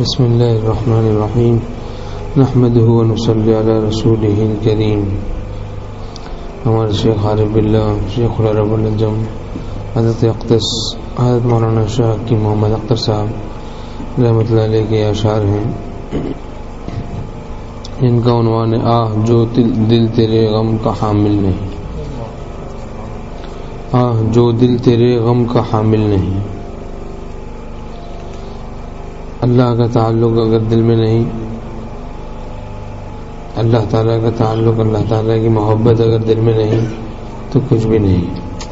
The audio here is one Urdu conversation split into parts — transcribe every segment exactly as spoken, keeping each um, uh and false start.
بسم اللہ الرحمن الرحیم نحمده ونصلی علی رسولہ الکریم. ہمارے شیخ عارف باللہ شیخ العرب النجم حضرت اقدس حضرت مولانا شاہ کی محمد اختر صاحب رحمۃ اللہ علیہ کے اشعار ہیں جن کا عنوان آہ جو دل تیرے غم کا حامل نہیں. آہ جو دل تیرے غم کا حامل نہیں. اللہ کا تعلق اگر دل میں نہیں، اللہ تعالیٰ کا تعلق، اللہ تعالیٰ کی محبت اگر دل میں نہیں تو کچھ بھی نہیں.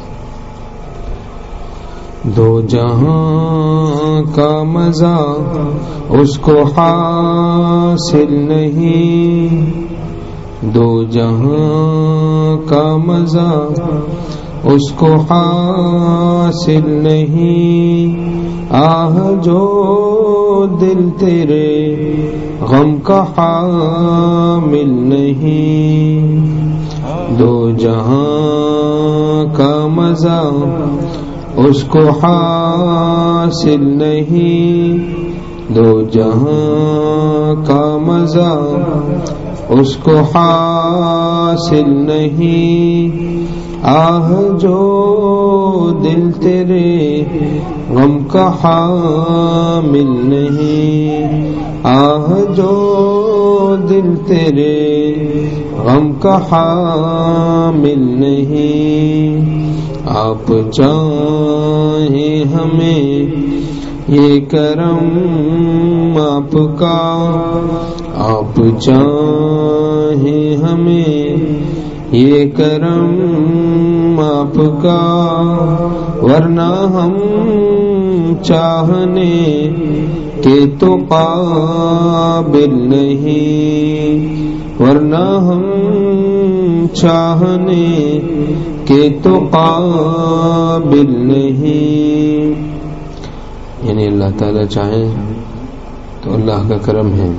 دو جہاں کا مزہ اس کو حاصل نہیں، دو جہاں کا مزہ اس کو حاصل نہیں. آہ جو دل تیرے غم کا حامل نہیں، دو جہاں کا مزہ اس کو حاصل نہیں، دو جہاں کا مزہ اس کو حاصل نہیں. آہ جو دل تیرے غم کا حامل نہیں، آہ جو دل تیرے غم کا حامل نہیں. آپ چاہیں ہمیں یہ کرم آپ کا، آپ چاہیں ہمیں یہ کرم آپ کا، ورنہ ہم چاہنے کے تو قابل نہیں، ورنہ ہم چاہنے کے تو قابل نہیں. یعنی اللہ تعالیٰ چاہیں تو اللہ کا کرم ہے.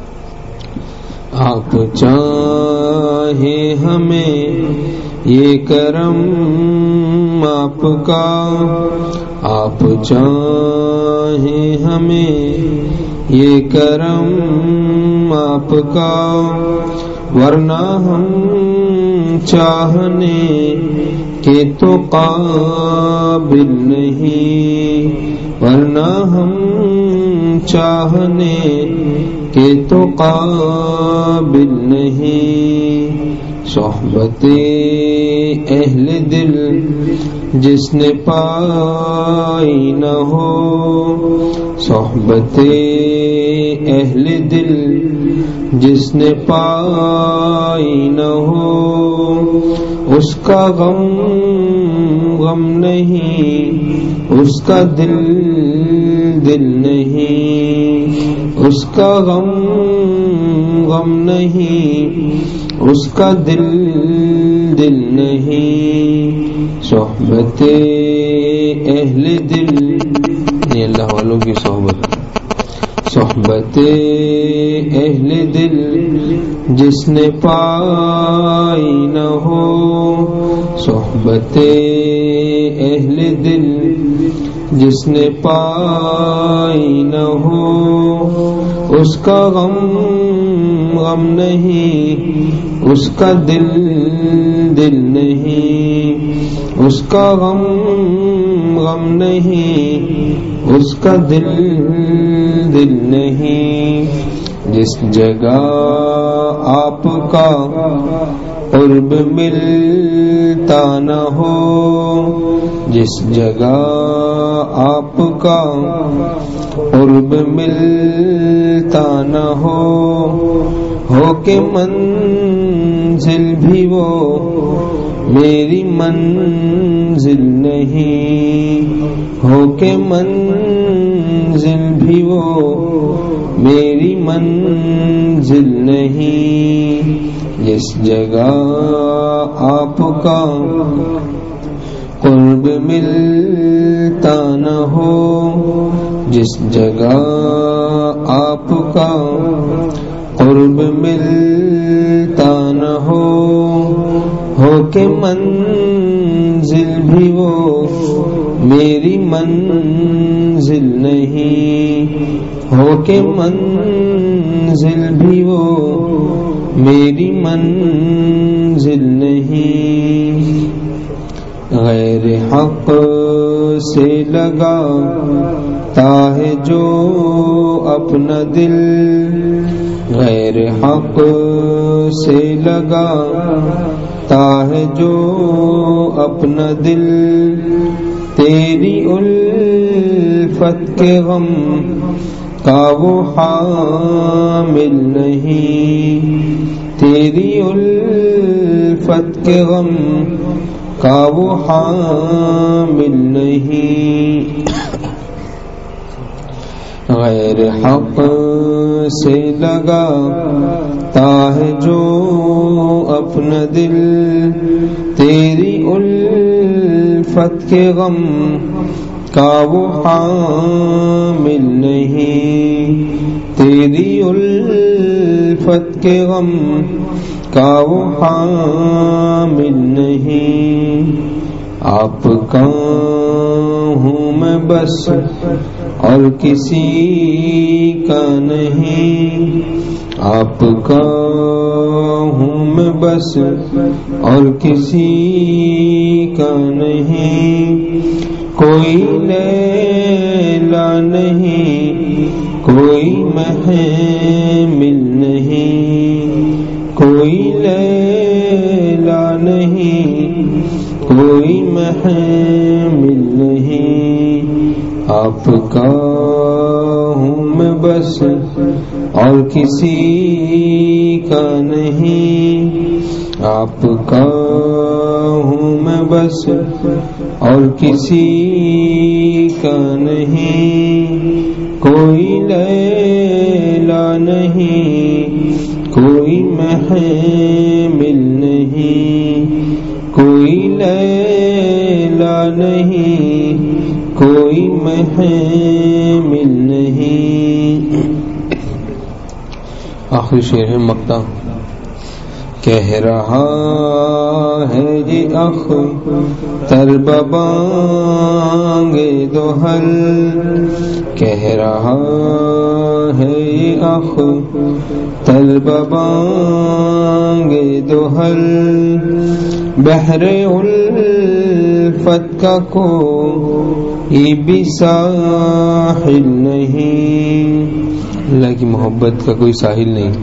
آپ چاہیں ہمیں یہ کرم آپ کا، آپ چاہیں ہمیں یہ کرم آپ کا، ورنہ ہم چاہنے کے تو قابل نہیں، ورنہ ہم چاہنے کے تو قابل نہیں. صحبت اہل دل جس نے پائی نہ ہو، صحبت اہل دل جس نے پائی نہ ہو، اس کا غم غم نہیں، اس کا دل دل نہیں، اس کا غم غم نہیں، اس کا دل دل نہیں. صحبت اہل دل یہ اللہ والوں کی صحبت، صحبت اہل دل جس نے پائی نہ ہو، صحبت اہل دل جس نے پائی نہ ہو، اس کا غم غم نہیں، اس کا دل دل نہیں، اس کا غم غم نہیں، اس کا دل دل نہیں. جس جگہ آپ کا قرب ملتا نہ ہو، جس جگہ آپ کا قرب ملتا نہ ہو، ہو کہ منزل بھی وہ میری منزل نہیں، ہو کہ منزل بھی وہ میری منزل نہیں. جس جگہ آپ کا قرب ملتا نہ ہو، جس جگہ آپ کا قرب ملتا نہ ہو، ہو کہ منزل بھی وہ میری منزل نہیں، ہو کہ منزل بھی وہ میری منزل نہیں، غیر حق سے لگاتا ہے جو اپنا دل، غیر حق سے لگاتا ہے جو اپنا دل، تیری الفت کے غم کا وہ حامل نہیں، تیری الفت کے غم کا وہ حامل نہیں، غیر حق سے لگاتا ہے جو اپنا دل، تیری الفت کے غم کا وہ حامل نہیں، تیری الفت کے غم کا وہ حامل نہیں، آپ کا ہوں میں بس اور کسی کا نہیں، آپ کا ہوں میں بس اور کسی کا نہیں، کوئی لیلا نہیں کوئی محمل نہیں، کوئی لیلا نہیں کوئی محمل نہیں، آپ کا ہوں میں بس اور کسی کا نہیں، آپ کا ہوں میں بس اور کسی کا نہیں، کوئی لیلا نہیں کوئی محمل نہیں، کوئی لیلا نہیں کوئی محمل نہیں۔ آخری شعر ہے مقطع، کہہ رہا ہے یہ اختر ببانگ دوحل، کہہ رہا ہے یہ اختر ببانگ دوحل، بحر الفت کا کوئی بھی ساحل نہیں، اللہ کی محبت کا کوئی ساحل نہیں،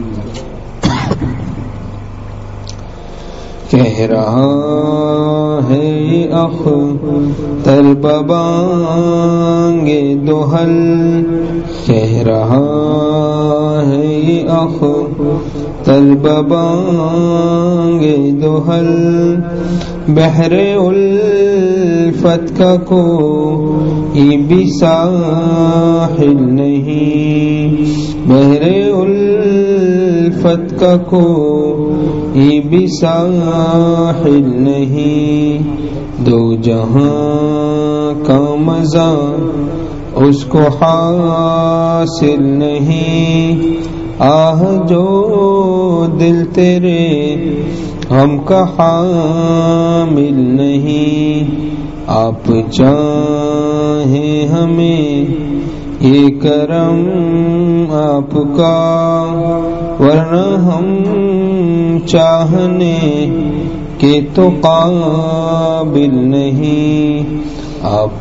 کہہ رہا ہے یہ اختر ببانگ دوحل، کہہ رہا ہے یہ اختر ببانگ دوحل، بحر الفت کا کوئی بھی ساحل نہیں، بحر الفت کا کوئی بھی ساحل نہیں، دو جہاں کا مزہ اس کو حاصل نہیں، آہ جو دل تیرے غم کا حامل نہیں، آپ چاہیں ہمیں یہ کرم آپ کا، ورنہ ہم چاہنے کے تو قابل نہیں، آپ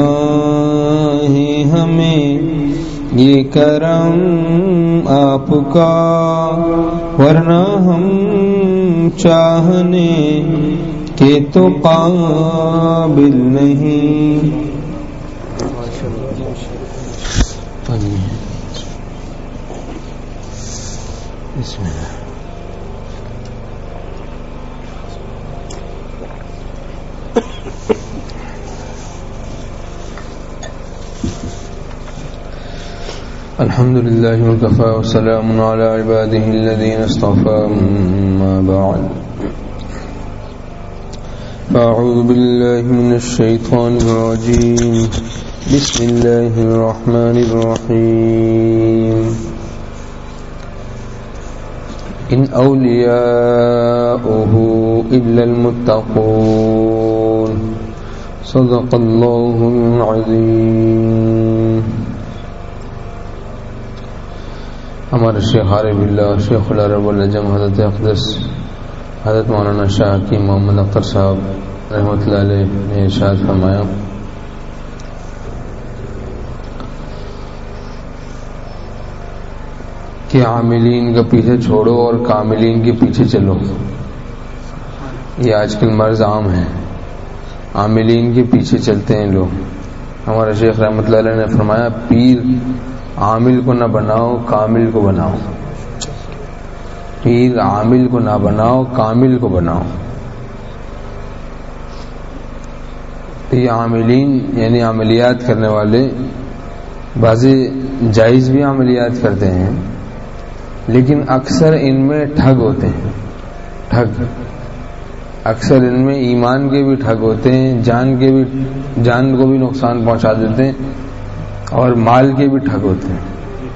چاہیں ہمیں یہ کرم آپ کا، ورنہ ہم چاہنے کے تو قابل نہیں۔ بسم اللہ۔ الحمد لله وكفى وسلام على عباده الذين اصطفى، أما بعد، فأعوذ بالله من الشيطان الرجيم، بسم الله الرحمن الرحيم، إن أولياؤه إلا المتقون، صدق الله العظيم۔ ہمارے شیخ عارف اللہ شیخ العرب العجم حضرت اقدس حضرت مولانا شاہ حکیم محمد اختر صاحب رحمۃ اللہ علیہ نے ارشاد فرمایا کہ عاملین کا پیچھے چھوڑو اور کاملین کے پیچھے چلو. یہ آج کل مرض عام ہے, عاملین کے پیچھے چلتے ہیں لوگ. ہمارے شیخ رحمۃ اللہ علیہ نے فرمایا پیر عامل کو نہ بناؤ کامل کو بناؤ, پیر عامل کو نہ بناؤ کامل کو بناؤ. یہ عاملین یعنی عملیات کرنے والے بعضی جائز بھی عملیات کرتے ہیں, لیکن اکثر ان میں ٹھگ ہوتے ہیں. ٹھگ اکثر ان میں ایمان کے بھی ٹھگ ہوتے ہیں, جان کے بھی جان کو بھی نقصان پہنچا دیتے ہیں, اور مال کے بھی ٹھگ ہوتے ہیں.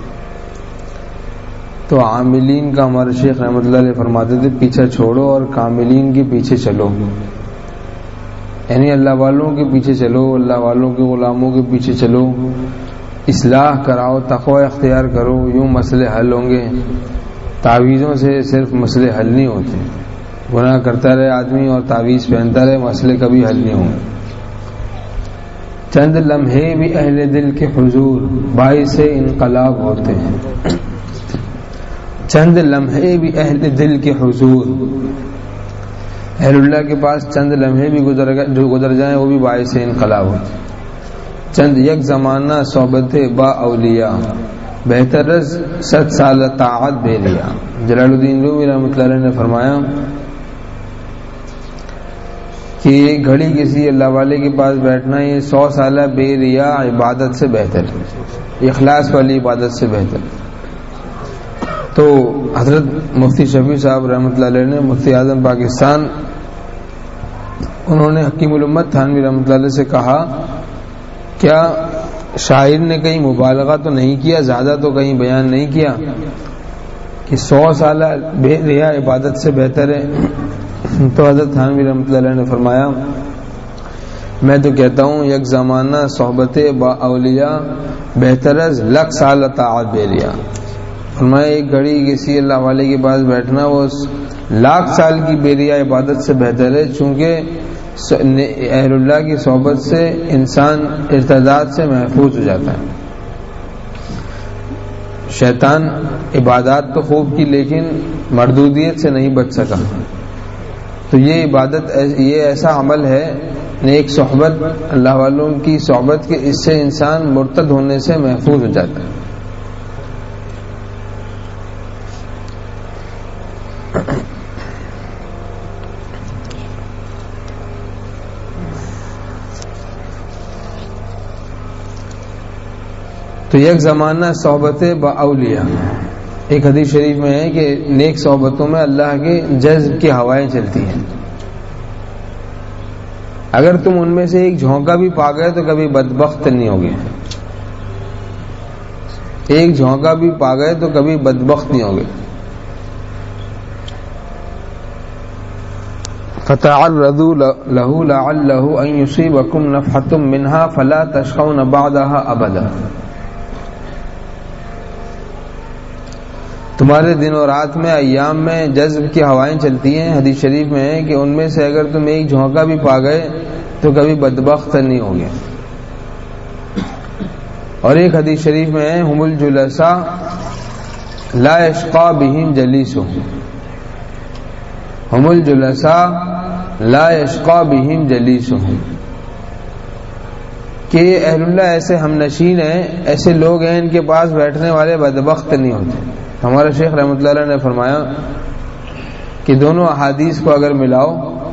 تو عاملین کا ہمارے شیخ رحمۃ اللہ علیہ فرماتے تھے پیچھا چھوڑو اور کاملین کے پیچھے چلو, یعنی اللہ والوں کے پیچھے چلو, اللہ والوں کے غلاموں کے پیچھے چلو, اصلاح کراؤ, تقوی اختیار کرو, یوں مسئلے حل ہوں گے. تعویذوں سے صرف مسئلے حل نہیں ہوتے, گناہ کرتا رہے آدمی اور تعویذ پہنتا رہے مسئلے کبھی حل نہیں ہوں گے. چند لمحے بھی اہل دل کے حضور باعث انقلاب ہوتے ہیں. چند لمحے بھی اہل دل کے حضور, اہل اللہ کے پاس چند لمحے بھی گزر جو گزر جائیں وہ بھی باعث انقلاب ہوتے ہیں. چند یک زمانہ صحبت با اولیاء بہتر از ست سال طاعت بے لیا. جلال الدین رومی رحمۃ اللہ علیہ نے فرمایا کہ یہ گھڑی کسی اللہ والے کے پاس بیٹھنا یہ سو سالہ بے ریا عبادت سے بہتر ہے, اخلاص والی عبادت سے بہتر. تو حضرت مفتی شفیع صاحب رحمۃ اللہ علیہ نے مفتی اعظم پاکستان انہوں نے حکیم الامت تھانوی رحمۃ اللہ علیہ سے کہا کیا شاعر نے کہیں مبالغہ تو نہیں کیا, زیادہ تو کہیں بیان نہیں کیا کہ سو سالہ بے ریا عبادت سے بہتر ہے؟ تو حضرت تھانوی رحمۃ اللہ علیہ نے فرمایا میں تو کہتا ہوں یک زمانہ صحبت با اولیاء بہتر از لاکھ سال طاعت بے ریا. فرمایا ایک گھڑی کسی اللہ والے کے پاس بیٹھنا وہ لاکھ سال کی بے ریا عبادت سے بہتر ہے, چونکہ اہل اللہ کی صحبت سے انسان ارتداد سے محفوظ ہو جاتا ہے. شیطان عبادات تو خوب کی لیکن مردودیت سے نہیں بچ سکا. تو یہ عبادت یہ ایسا عمل ہے نیک صحبت اللہ والوں کی صحبت کے, اس سے انسان مرتد ہونے سے محفوظ ہو جاتا ہے. تو یک زمانہ صحبت با اولیاء, ایک حدیث شریف میں ہے کہ نیک صحبتوں میں اللہ کے جذب کی ہوائیں چلتی ہیں. اگر تم ان میں سے ایک جھونکا بھی پا گئے تو کبھی بدبخت نہیں ہوگے, ایک جھونکا بھی پا گئے تو کبھی بدبخت نہیں ہوگے. فتعرضوا له لعله ان يصيبكم نفحة منها فلا تشقون بعدها ابدا. تمہارے دن اور رات میں ایام میں جذب کی ہوائیں چلتی ہیں. حدیث شریف میں ہے کہ ان میں سے اگر تم ایک جھونکا بھی پا گئے تو کبھی بدبخت نہیں ہوگے. اور ایک حدیث شریف میں ہے ہم الجلساء لا یشقى بهم جلیسهم, ہم الجلساء لا یشقى بهم جلیسهم, کہ اہل اللہ ایسے ہم نشین ہیں, ایسے لوگ ہیں ان کے پاس بیٹھنے والے بدبخت نہیں ہوتے. ہمارے شیخ رحمۃ اللہ علیہ نے فرمایا کہ دونوں احادیث کو اگر ملاؤ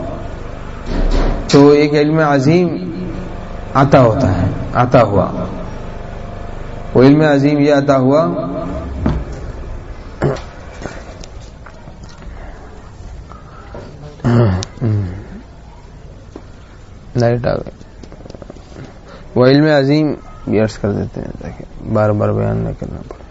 تو ایک علم عظیم عطا ہوتا ہے, عطا ہوا. وہ علم عظیم یہ عطا ہوا لائٹ آ گئی. وہ علم عظیم بھی عرض کر دیتے ہیں تاکہ بار بار بیان نہ کرنا پڑے.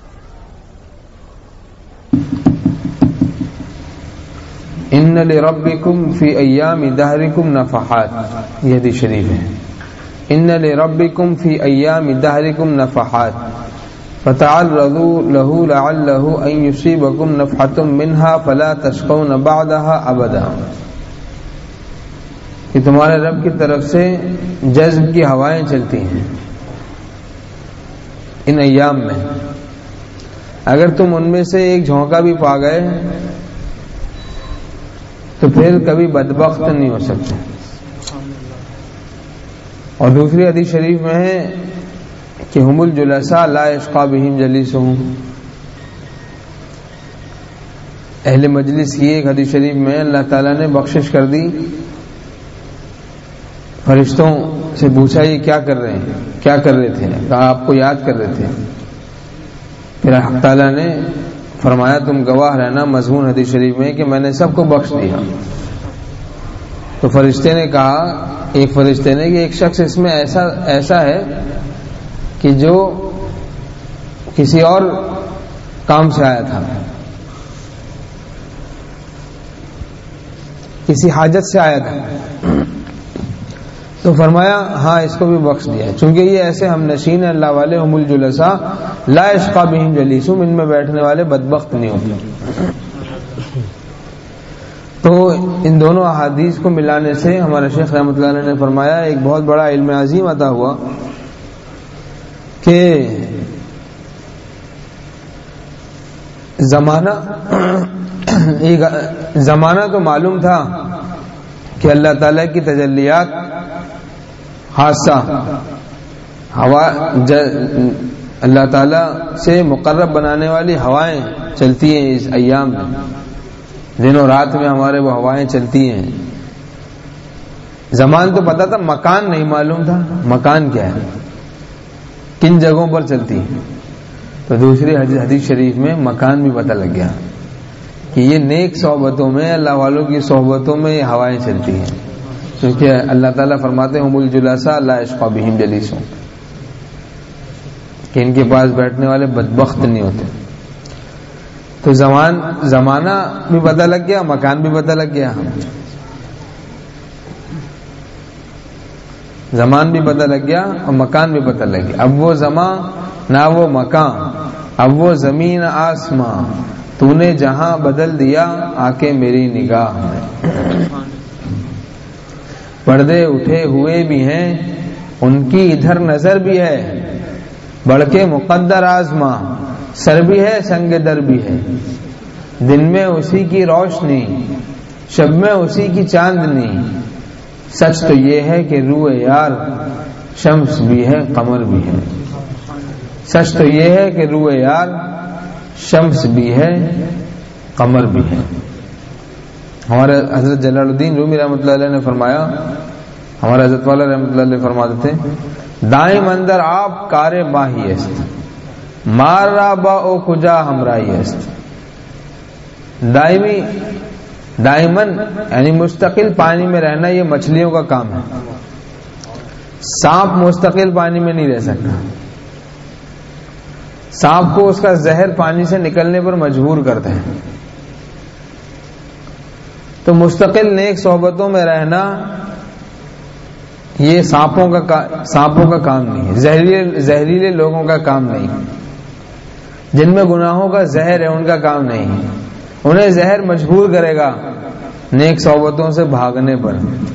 ان لربکم فی ایام دہرکم نفحات, یہ حدیث شریف ہے. ان لربکم فی ایام دہرکم نفحات, فتعرضوا له لعله ان يصيبكم نفحة منها فلا تشقون بعدها ابدا، کہ تمہارے رب کی طرف سے جذب کی ہوائیں چلتی ہیں ان ایام میں، اگر تم ان میں سے ایک جھونکا بھی پا گئے تو پھر کبھی بدبخت نہیں ہو سکتے۔ اور دوسری حدیث شریف میں ہے کہ ہم الجلساء لا یشقی بہم جلیسہم، اہل مجلس کی ایک حدیث شریف میں اللہ تعالیٰ نے بخشش کر دی، فرشتوں سے پوچھا یہ کیا کر رہے ہیں، کیا کر رہے تھے، کہا آپ کو یاد کر رہے تھے، پھر حق تعالیٰ نے فرمایا تم گواہ رہنا مضمون حدیث شریف میں کہ میں نے سب کو بخش دیا۔ تو فرشتے نے کہا، ایک فرشتے نے، کہ ایک شخص اس میں ایسا ایسا ہے کہ جو کسی اور کام سے آیا تھا، کسی حاجت سے آیا تھا، تو فرمایا ہاں اس کو بھی بخش دیا، چونکہ یہ ایسے ہم نشین ہیں اللہ والے، ہم الجلساء لا یشقی بہم جلیسہم، ان میں بیٹھنے والے بدبخت نہیں ہوتے۔ تو ان دونوں احادیث کو ملانے سے ہمارے شیخ رحمۃ اللہ علیہ نے فرمایا ایک بہت بڑا علم عظیم عطا ہوا کہ زمانہ ایک زمانہ تو معلوم تھا کہ اللہ تعالیٰ کی تجلیات خاصہ ہوا اللہ تعالیٰ سے مقرب بنانے والی ہوائیں چلتی ہیں اس ایام میں، دن و رات میں ہمارے وہ ہوائیں چلتی ہیں۔ زمان تو پتا تھا، مکان نہیں معلوم تھا، مکان کیا ہے، کن جگہوں پر چلتی ہے۔ تو دوسری حدیث شریف میں مکان بھی پتہ لگ گیا کہ یہ نیک صحبتوں میں، اللہ والوں کی صحبتوں میں یہ ہوائیں چلتی ہیں، کیونکہ اللہ تعالیٰ فرماتے ہیں ہم الجلساء لا یشقی بہم جلیسہم، کہ ان کے پاس بیٹھنے والے بدبخت نہیں ہوتے۔ تو زمان زمانہ بھی پتہ لگ گیا، مکان بھی پتہ لگ گیا، زمان بھی پتہ لگ گیا اور مکان بھی پتہ لگ گیا۔ اب وہ زمان نہ وہ مکان، اب وہ زمین آسماں، تو نے جہاں بدل دیا آ کے میری نگاہ میں۔ پردے اٹھے ہوئے بھی ہیں ان کی ادھر نظر بھی ہے، بڑھ کے مقدر آزماں، سر بھی ہے سنگ در بھی ہے، دن میں اسی کی روشنی، شب میں اسی کی چاندنی، سچ تو یہ ہے کہ روح یار شمس بھی ہے قمر بھی ہے، سچ تو یہ ہے کہ روح یار شمس بھی ہے قمر بھی ہے۔ ہمارے حضرت جلال الدین رومی رحمۃ اللہ علیہ نے فرمایا، ہمارے حضرت والا رحمۃ اللہ علیہ فرماتے تھے دائم اندر آپ کار ماہی است، مار را با او کجا ہمراہی است۔ دائمی دائمن یعنی مستقل پانی میں رہنا یہ مچھلیوں کا کام ہے، سانپ مستقل پانی میں نہیں رہ سکتا، سانپ کو اس کا زہر پانی سے نکلنے پر مجبور کرتے ہیں۔ تو مستقل نیک صحبتوں میں رہنا یہ سانپوں کا سانپوں کا کام نہیں ہے، زہریلے زہریلے لوگوں کا کام نہیں، جن میں گناہوں کا زہر ہے ان کا کام نہیں ہے، انہیں زہر مجبور کرے گا نیک صحبتوں سے بھاگنے پر۔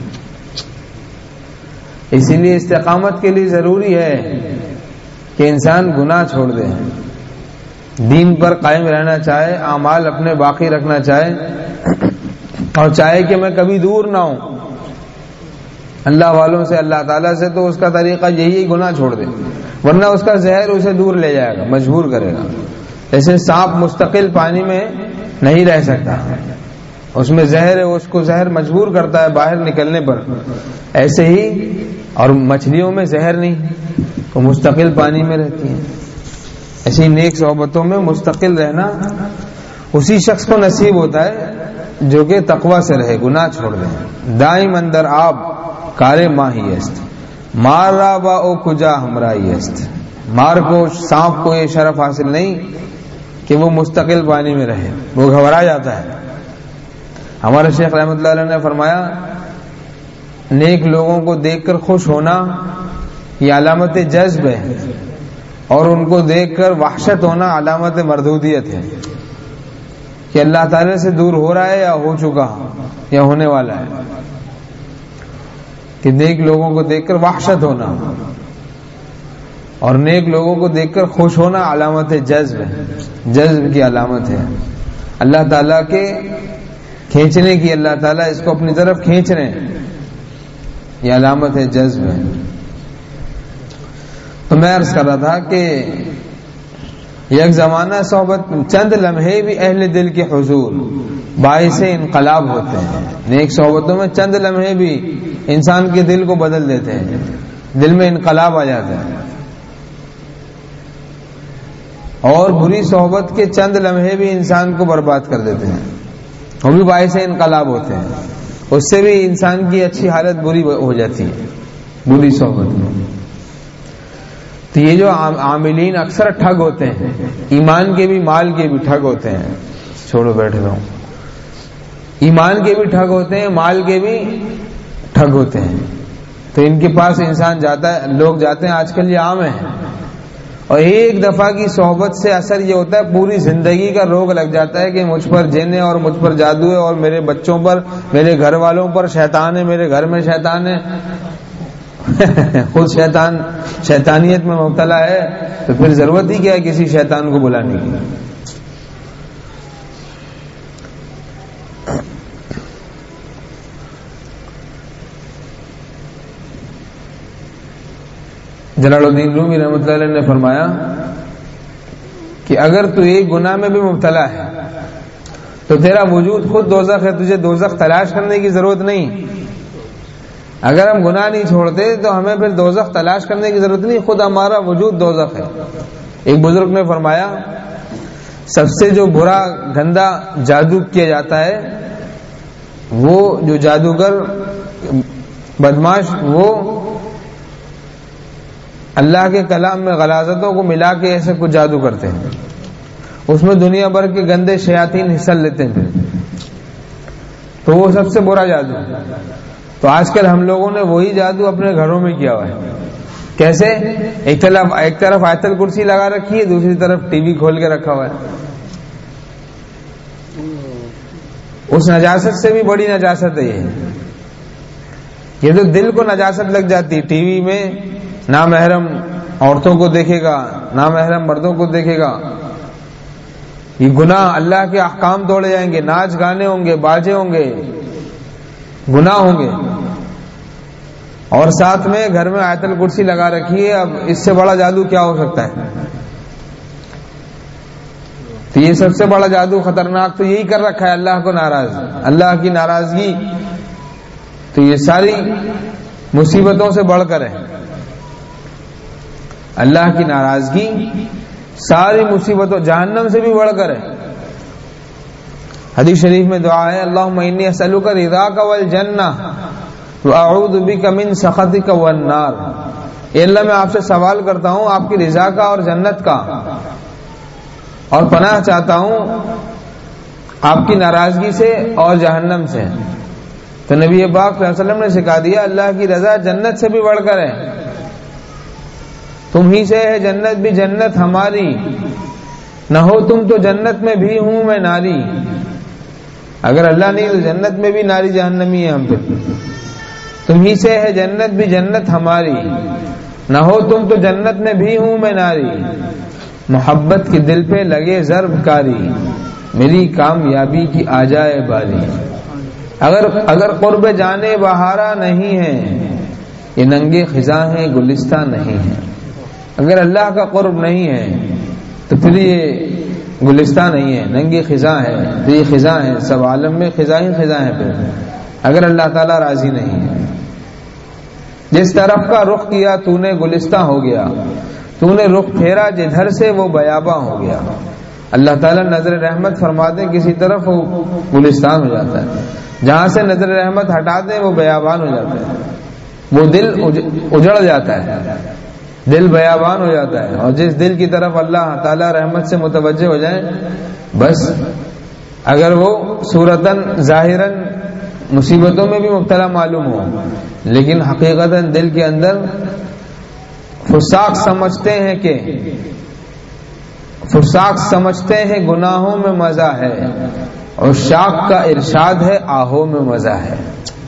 اسی لیے استقامت کے لیے ضروری ہے کہ انسان گناہ چھوڑ دے، دین پر قائم رہنا چاہے، اعمال اپنے باقی رکھنا چاہے، اور چاہے کہ میں کبھی دور نہ ہوں اللہ والوں سے، اللہ تعالیٰ سے، تو اس کا طریقہ یہی ہے گناہ چھوڑ دے، ورنہ اس کا زہر اسے دور لے جائے گا، مجبور کرے گا۔ جیسے سانپ مستقل پانی میں نہیں رہ سکتا، اس میں زہر ہے، اس کو زہر مجبور کرتا ہے باہر نکلنے پر، ایسے ہی اور مچھلیوں میں زہر نہیں، وہ مستقل پانی میں رہتی ہیں۔ ایسی نیک صحبتوں میں مستقل رہنا اسی شخص کو نصیب ہوتا ہے جو کہ تقوی سے رہے، گناہ چھوڑ دے۔ دائم اندر آپ کارے ماہی است، مار را با او کجا ہمراہی است۔ مار کو، سانپ کو یہ شرف حاصل نہیں کہ وہ مستقل پانی میں رہے، وہ گھبرا جاتا ہے۔ ہمارے شیخ رحمۃ اللہ علیہ نے فرمایا نیک لوگوں کو دیکھ کر خوش ہونا یہ علامت جذب ہے، اور ان کو دیکھ کر وحشت ہونا علامت مردودیت ہے کہ اللہ تعالی سے دور ہو رہا ہے یا ہو چکا یا ہونے والا ہے. کہ نیک لوگوں کو دیکھ کر وحشت ہونا اور نیک لوگوں کو دیکھ کر خوش ہونا علامت جذب ہے, جذب کی علامت ہے. اللہ تعالیٰ کے کھینچنے کی, اللہ تعالیٰ اس کو اپنی طرف کھینچ رہے ہیں, یہ علامت ہے جذب ہے. تو میں عرض کر رہا تھا کہ یک زمانہ صحبت چند لمحے بھی اہل دل کے حضور باعث انقلاب ہوتے ہیں. نیک صحبتوں میں چند لمحے بھی انسان کے دل کو بدل دیتے ہیں, دل میں انقلاب آ جاتا ہے. اور بری صحبت کے چند لمحے بھی انسان کو برباد کر دیتے ہیں, وہ بھی باعث انقلاب ہوتے ہیں. اس سے بھی انسان کی اچھی حالت بری ہو جاتی ہے بری صحبت میں. تو یہ جو عاملین اکثر ٹھگ ہوتے ہیں, ایمان کے بھی مال کے بھی ٹھگ ہوتے ہیں. چھوڑو بیٹھ رہا ہوں. ایمان کے بھی ٹھگ ہوتے ہیں, مال کے بھی ٹھگ ہوتے ہیں. تو ان کے پاس انسان جاتا ہے, لوگ جاتے ہیں, آج کل یہ عام ہے. اور ایک دفعہ کی صحبت سے اثر یہ ہوتا ہے پوری زندگی کا روگ لگ جاتا ہے کہ مجھ پر جن ہے اور مجھ پر جادو ہے اور میرے بچوں پر, میرے گھر والوں پر شیطان ہے, میرے گھر میں شیطان ہے. خود شیطان شیطانیت میں مبتلا ہے تو پھر ضرورت ہی کیا ہے کسی شیطان کو بلانے کی. جلال الدین رومی رحمۃ اللہ علیہ نے فرمایا کہ اگر تو ایک گناہ میں بھی مبتلا ہے تو تیرا وجود خود دوزخ ہے, تجھے دوزخ تلاش کرنے کی ضرورت نہیں. اگر ہم گناہ نہیں چھوڑتے تو ہمیں پھر دوزخ تلاش کرنے کی ضرورت نہیں, خود ہمارا وجود دوزخ ہے. ایک بزرگ نے فرمایا سب سے جو برا گندا جادو کیا جاتا ہے وہ جو جادوگر بدماش وہ اللہ کے کلام میں غلاظتوں کو ملا کے ایسے کچھ جادو کرتے ہیں, اس میں دنیا بھر کے گندے شیاطین حصہ لیتے ہیں, تو وہ سب سے برا جادو. تو آج کل ہم لوگوں نے وہی جادو اپنے گھروں میں کیا ہوا ہے. کیسے؟ ایک طرف ایک طرف آیت الکرسی لگا رکھی ہے, دوسری طرف ٹی وی کھول کے رکھا ہوا ہے. اس نجاست سے بھی بڑی نجاست ہے یہ. یہ تو دل کو نجاست لگ جاتی. ٹی وی میں نامحرم عورتوں کو دیکھے گا, نامحرم مردوں کو دیکھے گا, یہ گناہ, اللہ کے احکام توڑے جائیں گے, ناچ گانے ہوں گے, باجے ہوں گے, گناہ ہوں گے. اور ساتھ میں گھر میں آیت الکرسی لگا رکھی ہے. اب اس سے بڑا جادو کیا ہو سکتا ہے؟ تو یہ سب سے بڑا جادو خطرناک تو یہی کر رکھا ہے, اللہ کو ناراض, اللہ کی ناراضگی. تو یہ ساری مصیبتوں سے بڑھ کر ہے. اللہ کی ناراضگی ساری مصیبتوں, جہنم سے بھی بڑھ کر ہے. حدیث شریف میں دعا ہے اللہم انی اسألک رضاک والجنہ واعوذ بک من سخطک والنار. اے اللہ میں آپ سے سوال کرتا ہوں آپ کی رضا کا اور جنت کا, اور پناہ چاہتا ہوں آپ کی ناراضگی سے اور جہنم سے. تو نبی پاک صلی اللہ علیہ وسلم نے سکھا دیا اللہ کی رضا جنت سے بھی بڑھ کر ہے. تم ہی سے ہے جنت بھی جنت ہماری, نہ ہو تم تو جنت میں بھی ہوں میں ناری. اگر اللہ نہیں تو جنت میں بھی ناری جہنمی ہے ہم پہ. تم ہی سے ہے جنت بھی جنت ہماری, نہ ہو تم تو جنت میں بھی ہوں میں ناری. محبت کے دل پہ لگے ضرب کاری, میری کامیابی کی آ جائے باری. اگر اگر قرب جانے بہارا نہیں ہے, یہ ننگے خزاں ہیں گلستہ نہیں ہے. اگر اللہ کا قرب نہیں ہے تو پھر یہ گلستہ نہیں ہے, ننگی خزاں ہے. تو یہ خزاں ہے, سب عالم میں خزاں ہی خزاں ہے پھر, اگر اللہ تعالیٰ راضی نہیں ہے. جس طرف کا رخ کیا تو نے گلستہ ہو گیا, تو نے رخ پھیرا جدھر سے وہ بیاباں ہو گیا. اللہ تعالیٰ نظر رحمت فرماتے ہیں کسی طرف وہ گلستان ہو جاتا ہے, جہاں سے نظر رحمت ہٹاتے ہیں وہ بیابان ہو جاتا ہے, وہ دل اجڑ جاتا ہے, دل بیابان ہو جاتا ہے. اور جس دل کی طرف اللہ تعالیٰ رحمت سے متوجہ ہو جائیں, بس اگر وہ صورتاً ظاہراً مصیبتوں میں بھی مبتلا معلوم ہو, لیکن حقیقتاً دل کے اندر فساق سمجھتے ہیں کہ فساق سمجھتے ہیں گناہوں میں مزہ ہے، اور شاق کا ارشاد ہے آہوں میں مزہ ہے۔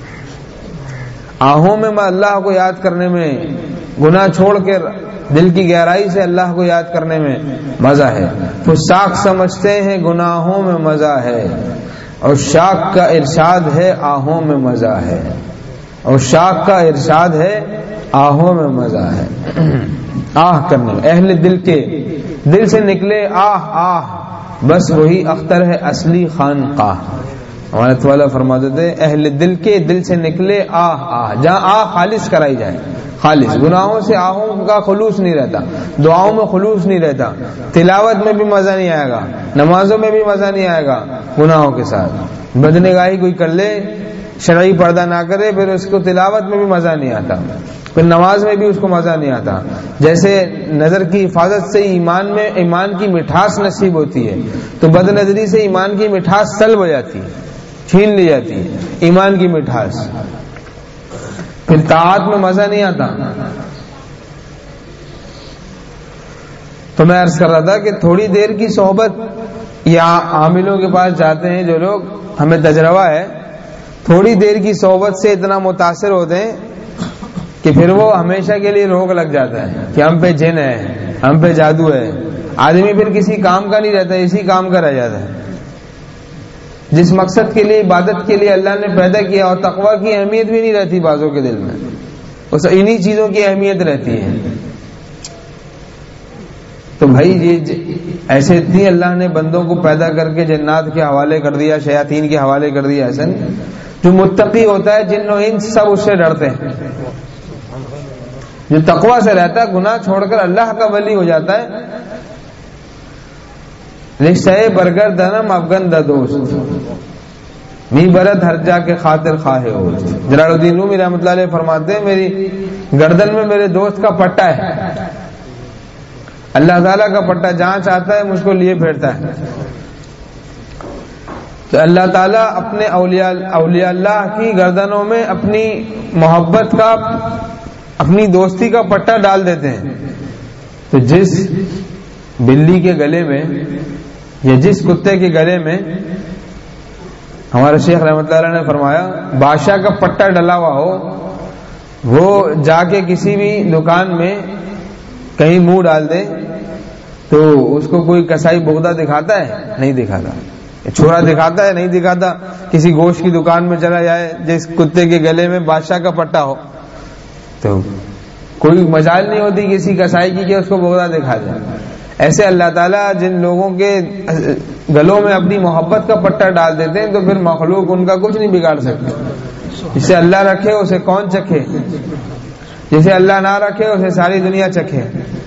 آہوں میں اللہ کو یاد کرنے میں، گناہ چھوڑ کر دل کی گہرائی سے اللہ کو یاد کرنے میں مزہ ہے۔ فساق سمجھتے ہیں گناہوں میں مزہ ہے، اور شاق کا ارشاد ہے آہوں میں مزہ ہے، اور شاق کا ارشاد ہے آہوں میں مزہ ہے۔ آہ کرنے میں، اہل دل کے دل سے نکلے آہ آہ، بس وہی اختر ہے اصلی خانقاہ۔ ہمارے والا فرماتے تھے اہل دل کے دل سے نکلے آہ آہ، جہاں آہ خالص کرائی جائے، خالص گناہوں سے آہوں کا خلوص نہیں رہتا، دعاؤں میں خلوص نہیں رہتا، تلاوت میں بھی مزہ نہیں آئے گا، نمازوں میں بھی مزہ نہیں آئے گا گناہوں کے ساتھ۔ بدنگاہی کوئی کر لے، شرعی پردہ نہ کرے، پھر اس کو تلاوت میں بھی مزہ نہیں آتا، پھر نماز میں بھی اس کو مزہ نہیں آتا۔ جیسے نظر کی حفاظت سے ایمان میں ایمان کی مٹھاس نصیب ہوتی ہے، تو بد نظری سے ایمان کی مٹھاس سلب ہو جاتی ہے، چھین لی جاتی ہے ایمان کی مٹھاس، پھر طاعت میں مزہ نہیں آتا۔ تو میں عرض کر رہا تھا کہ تھوڑی دیر کی صحبت، یا عاملوں کے پاس جاتے ہیں جو لوگ، ہمیں تجربہ ہے، تھوڑی دیر کی صحبت سے اتنا متاثر ہوتے ہیں کہ پھر وہ ہمیشہ کے لیے روک لگ جاتا ہے کہ ہم پہ جن ہے، ہم پہ جادو ہے۔ آدمی پھر کسی کام کا نہیں رہتا، اسی کام کا رہ جاتا ہے۔ جس مقصد کے لیے، عبادت کے لیے اللہ نے پیدا کیا، اور تقویٰ کی اہمیت بھی نہیں رہتی بعضوں کے دل میں، اس انہی چیزوں کی اہمیت رہتی ہے۔ تو بھائی یہ ایسے اتنی اللہ نے بندوں کو پیدا کر کے جنات کے حوالے کر دیا، شیاطین کے حوالے کر دیا۔ ایسا نہیں، جو متقی ہوتا ہے جن و انس سب اس سے ڈرتے ہیں، جو تقویٰ سے رہتا ہے، گناہ چھوڑ کر اللہ کا ولی ہو جاتا ہے۔ رشتہ برگر دنم افغن دا دوست می برد ہر جا کے خاطر خواہ ہو۔ جلال الدین رومی رحمۃ اللہ علیہ فرماتے ہیں میری گردن میں میرے دوست کا پٹا ہے، اللہ تعالیٰ کا پٹا، جہاں چاہتا ہے مجھ کو لیے پھرتا ہے۔ تو اللہ تعالیٰ اپنے اولیاء اولیاء اللہ کی گردنوں میں اپنی محبت کا، اپنی دوستی کا پٹا ڈال دیتے ہیں۔ تو جس بلی کے گلے میں یا جس کتے کے گلے میں، ہمارے شیخ رحمۃ اللہ علیہ نے فرمایا، بادشاہ کا پٹا ڈلا ہوا ہو، وہ جا کے کسی بھی دکان میں کہیں منہ ڈال دے تو اس کو کوئی کسائی بغدہ دکھاتا ہے؟ نہیں دکھاتا۔ چھوڑا دکھاتا ہے؟ نہیں دکھاتا۔ کسی گوشت کی دکان میں چلا جائے جس کتے کے گلے میں بادشاہ کا پٹا ہو، تو کوئی مجال نہیں ہوتی کسی کسائی کی کہ اس کو بغدہ دکھا جائے۔ ایسے اللہ تعالیٰ جن لوگوں کے گلوں میں اپنی محبت کا پٹا ڈال دیتے ہیں تو پھر مخلوق ان کا کچھ نہیں بگاڑ سکتے۔ جسے اللہ رکھے اسے کون چکھے، جسے اللہ نہ رکھے اسے ساری دنیا چکھے۔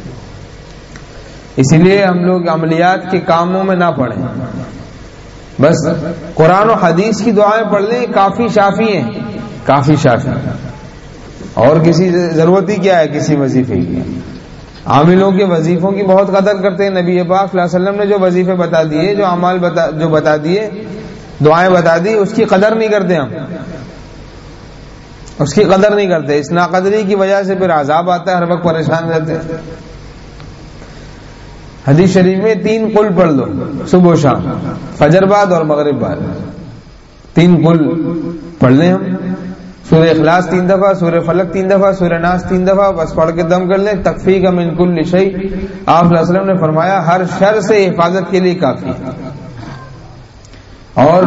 اسی لیے ہم لوگ عملیات کے کاموں میں نہ پڑیں، بس قرآن و حدیث کی دعائیں پڑھ لیں، کافی شافی ہیں، کافی شافی، اور کسی ضرورت ہی کیا ہے کسی وظیفے کی۔ عاملوں کے وظیفوں کی بہت قدر کرتے ہیں۔ نبی پاک صلی اللہ علیہ وسلم نے جو وظیفے بتا دیے، جو اعمال بتا جو بتا دیے، دعائیں بتا دی، اس کی قدر نہیں کرتے ہم، اس کی قدر نہیں کرتے۔ اس ناقدری کی وجہ سے پھر عذاب آتا ہے، ہر وقت پریشان رہتے ہیں۔ حدیث شریف میں تین قل پڑھ لو صبح و شام، فجر بعد اور مغرب بعد، تین قل پڑھ لیں ہم، سورہ اخلاص تین دفعہ، سورہ فلق تین دفعہ، سورہ ناس تین دفعہ، بس پڑھ کے دم کر لیں، تکفیک من کل شیء۔ آپ صلی اللہ علیہ وسلم نے فرمایا ہر شر سے حفاظت کے لیے کافی۔ اور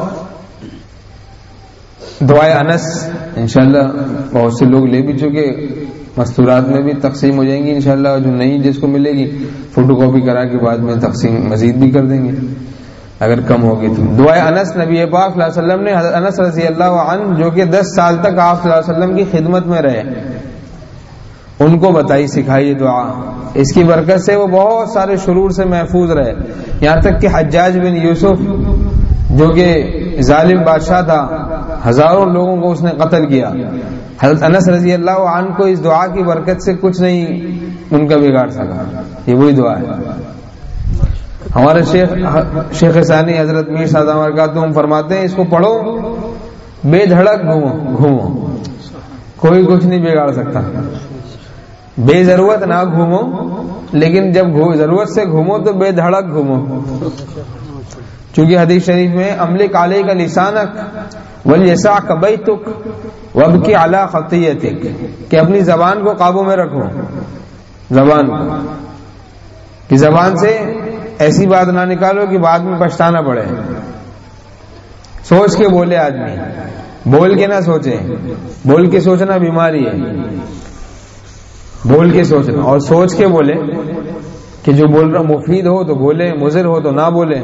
دعائے انس انشاءاللہ بہت سے لوگ لے بھی چکے، مستورات میں بھی تقسیم ہو جائیں گی انشاءاللہ، جو نہیں جس کو ملے گی فوٹو کاپی کرا کے بعد میں تقسیم مزید بھی کر دیں گے اگر کم ہوگی تو۔ دعائے انس، نبی پاک صلی اللہ علیہ وسلم نے حضرت انس رضی اللہ عنہ جو کہ دس سال تک آپ صلی اللہ علیہ وسلم کی خدمت میں رہے، ان کو بتائی سکھائی دعا۔ اس کی برکت سے وہ بہت سارے شرور سے محفوظ رہے، یہاں تک کہ حجاج بن یوسف جو کہ ظالم بادشاہ تھا، ہزاروں لوگوں کو اس نے قتل کیا، حضرت انس رضی اللہ عنہ کو اس دعا کی برکت سے کچھ نہیں ان کا بگاڑ سکا۔ یہ وہی دعا ہے۔ ہمارے شیخ شیخ ثانی حضرت میر سعدہ برکاتہم فرماتے ہیں اس کو پڑھو، بے دھڑک گھومو گھومو، کوئی کچھ نہیں بگاڑ سکتا۔ بے ضرورت نہ گھومو، لیکن جب ضرورت سے گھومو تو بے دھڑک گھومو، چونکہ حدیث شریف میں املک علیک لسانک ولیسعک بیتک وابکی علی خطیتک، کہ اپنی زبان کو قابو میں رکھو، زبان کو، کہ زبان سے ایسی بات نہ نکالو کہ بعد میں پچھتانا پڑے۔ سوچ کے بولے آدمی، بول کے نہ سوچے، بول کے سوچنا بیماری ہے، بول کے سوچنا اور سوچ کے بولے، کہ جو بول رہا مفید ہو تو بولے، مضر ہو تو نہ بولے۔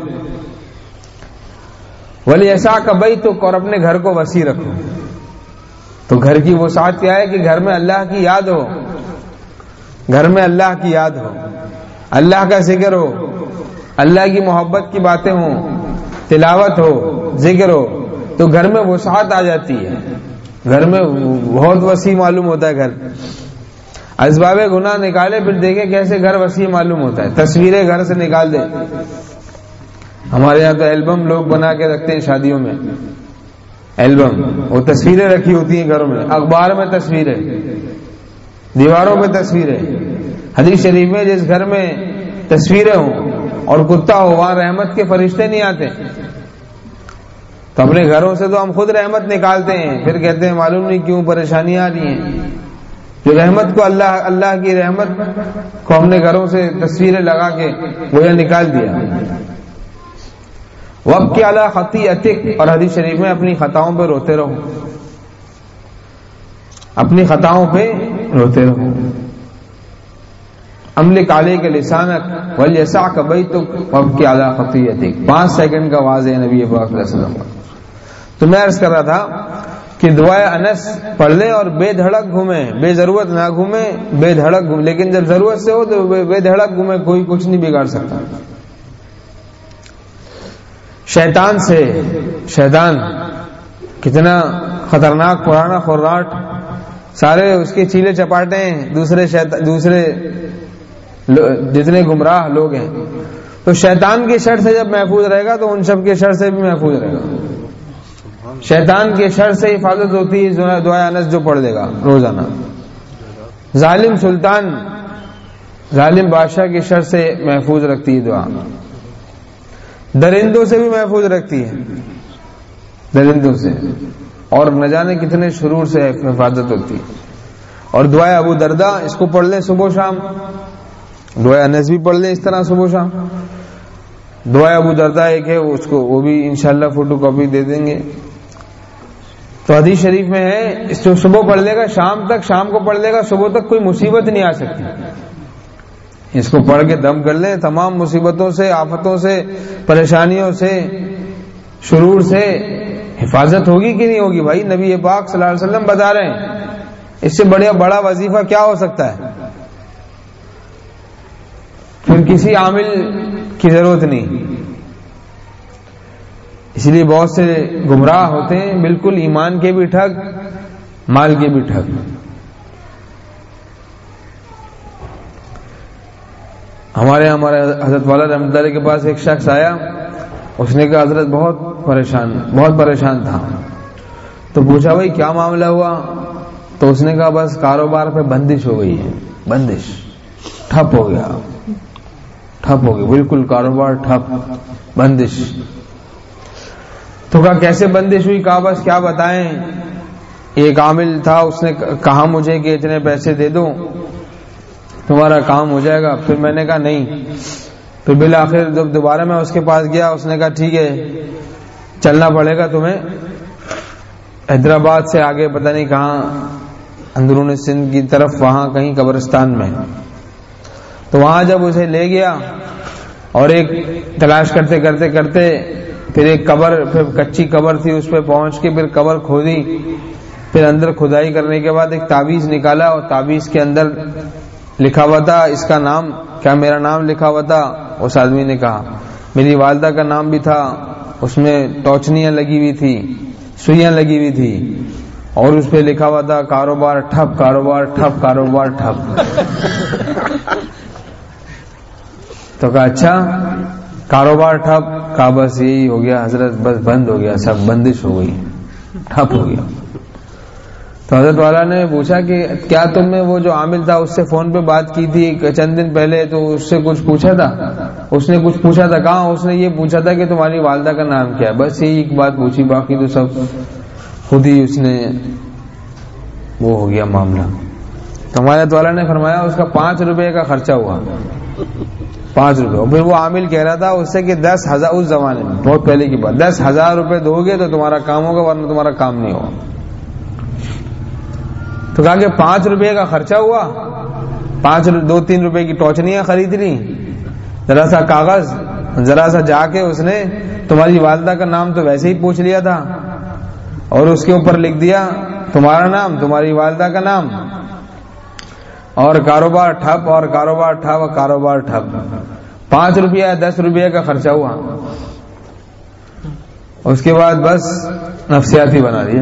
وَلْيَسَعْكَ بَيْتُكَ، اور اپنے گھر کو وسیع رکھو۔ تو گھر کی وسعت کیا ہے کہ گھر میں اللہ کی یاد ہو، گھر میں اللہ کی یاد ہو، اللہ کا ذکر ہو، اللہ کی محبت کی باتیں ہوں، تلاوت ہو، ذکر ہو، تو گھر میں وسعت آ جاتی ہے، گھر میں بہت وسیع معلوم ہوتا ہے گھر۔ اسباب گناہ نکالے پھر دیکھے کیسے گھر وسیع معلوم ہوتا ہے۔ تصویریں گھر سے نکال دے، ہمارے یہاں تو البم لوگ بنا کے رکھتے ہیں شادیوں میں، البم، وہ تصویریں رکھی ہوتی ہیں گھروں میں، اخبار میں تصویریں، دیواروں پہ تصویریں۔ حدیث شریف میں جس گھر میں تصویریں ہوں اور کتا ہو وہاں رحمت کے فرشتے نہیں آتے۔ تو اپنے گھروں سے تو ہم خود رحمت نکالتے ہیں، پھر کہتے ہیں معلوم نہیں کیوں پریشانیاں آ رہی ہیں۔ جو رحمت کو اللہ اللہ کی رحمت کو ہم نے گھروں سے تصویریں لگا کے وہ یہ نکال دیا۔ وابکی علی خطیئتک، اور حدیث شریف میں اپنی خطاؤں پہ روتے رہو، اپنی خطاؤں پہ روتے رہو۔ املک علیک لسانک ولیسعک بیتک وابکی علی خطیئتک، پانچ سیکنڈ کا واضح ہے نبی پاک صلی اللہ علیہ وسلم کا۔ تو میں عرض کر رہا تھا کہ دعائے انس پڑھ لیں اور بے دھڑک گھومیں، بے ضرورت نہ گھومیں، بے دھڑک گھومیں، لیکن جب ضرورت سے ہو تو بے دھڑک گھومیں، کوئی کچھ نہیں بگاڑ سکتا۔ شیطان سے، شیطان کتنا خطرناک پرانا خوراٹ، سارے اس کے چیلے چپاٹے ہیں، دوسرے شیطان، دوسرے جتنے گمراہ لوگ ہیں، تو شیطان کی شر سے جب محفوظ رہے گا تو ان سب کے شر سے بھی محفوظ رہے گا۔ شیطان کے شر سے حفاظت ہوتی ہے دعائے انس جو پڑھ لے گا روزانہ۔ ظالم سلطان، ظالم بادشاہ کی شر سے محفوظ رکھتی ہے دعا، درندوں سے بھی محفوظ رکھتی ہے، درندوں سے، اور نہ جانے کتنے شرور سے حفاظت ہوتی ہے۔ اور دعائے ابو دردہ اس کو پڑھ لیں صبح و شام، دعائے انس بھی پڑھ لیں اس طرح صبح و شام۔ دعائے ابو دردہ ایک ہے، اس کو وہ بھی انشاءاللہ فوٹو کاپی دے دیں گے۔ تو حدیث شریف میں ہے اس کو صبح پڑھ لے گا، شام تک، شام کو پڑھ لے گا، صبح تک کوئی مصیبت نہیں آ سکتی۔ اس کو پڑھ کے دم کر لیں، تمام مصیبتوں سے، آفتوں سے، پریشانیوں سے، شرور سے حفاظت ہوگی کہ نہیں ہوگی؟ بھائی نبی پاک صلی اللہ علیہ وسلم بتا رہے ہیں، اس سے بڑا بڑا وظیفہ کیا ہو سکتا ہے؟ پھر کسی عامل کی ضرورت نہیں۔ اس لیے بہت سے گمراہ ہوتے ہیں، بالکل ایمان کے بھی ٹھگ، مال کے بھی ٹھگ۔ ہمارے ہمارے حضرت والا رحمۃ اللہ کے پاس ایک شخص آیا، اس نے کہا حضرت بہت پریشان بہت پریشان تھا۔ تو پوچھا بھائی کیا معاملہ ہوا؟ تو اس نے کہا بس کاروبار پہ بندش ہو گئی ہے، بندش، ٹھپ ہو گیا، ٹھپ ہو گیا، بالکل کاروبار ٹھپ، بندش۔ تو کہا کیسے بندش ہوئی؟ کہا بس کیا بتائیں، ایک عامل تھا، اس نے کہا مجھے کہ اتنے پیسے دے دو تمہارا کام ہو جائے گا۔ پھر میں نے کہا نہیں۔ پھر بالآخر جب دوبارہ میں اس کے پاس گیا، اس نے کہا ٹھیک ہے چلنا پڑے گا تمہیں حیدرآباد سے آگے پتہ نہیں کہاں، اندرون سندھ کی طرف، وہاں کہیں قبرستان میں۔ تو وہاں جب اسے لے گیا اور ایک تلاش کرتے کرتے کرتے پھر ایک قبر، پھر کچی قبر تھی، اس پہ پہنچ کے پھر قبر کھودی، پھر اندر کھدائی کرنے کے بعد ایک تعویذ نکالا، اور تعویذ کے اندر لکھا ہوا تھا اس کا نام، کیا میرا نام لکھا ہوا تھا؟ اس آدمی نے کہا میری والدہ کا نام بھی تھا، اس میں ٹوچنیاں لگی ہوئی تھی، سوئیاں لگی ہوئی تھی، اور اس پہ لکھا ہوا تھا کاروبار ٹھپ، کاروبار ٹھپ، کاروبار ٹھپ۔ تو کہا اچھا کاروبار ٹھپ؟ کہا بس یہی ہو گیا حضرت، بس بند ہو گیا، سب بندش ہو گئی، ٹھپ ہو گیا۔ تو حضرت والا نے پوچھا کہ کیا تم نے وہ جو عامل تھا اس سے فون پہ بات کی تھی چند دن پہلے، تو اس سے کچھ پوچھا تھا؟ اس نے کچھ پوچھا تھا؟ کہاں، اس نے یہ پوچھا تھا کہ تمہاری والدہ کا نام کیا ہے، بس یہی ایک بات پوچھی، باقی تو سب خود ہی اس نے وہ ہو گیا معاملہ۔ تو ہمارے والا نے فرمایا اس کا پانچ روپے کا خرچہ ہوا، پانچ روپے۔ اور پھر وہ عامل کہہ رہا تھا اس سے کہ دس ہزار، اس زمانے میں بہت پہلے کی بات، دس ہزار روپے دو گے تو تمہارا کام ہوگا ورنہ تمہارا کام نہیں ہوگا۔ تو کہا کہ پانچ روپے کا خرچہ ہوا، پانچ دو تین روپے کی ٹوچنیاں خرید لی، ذرا سا کاغذ، ذرا سا جا کے اس نے تمہاری والدہ کا نام تو ویسے ہی پوچھ لیا تھا اور اس کے اوپر لکھ دیا تمہارا نام، تمہاری والدہ کا نام، اور کاروبار ٹھپ، اور کاروبار ٹھپ، اور کاروبار ٹھپ۔ پانچ روپیہ دس روپیہ کا خرچہ ہوا، اس کے بعد بس نفسیاتی بنا دیا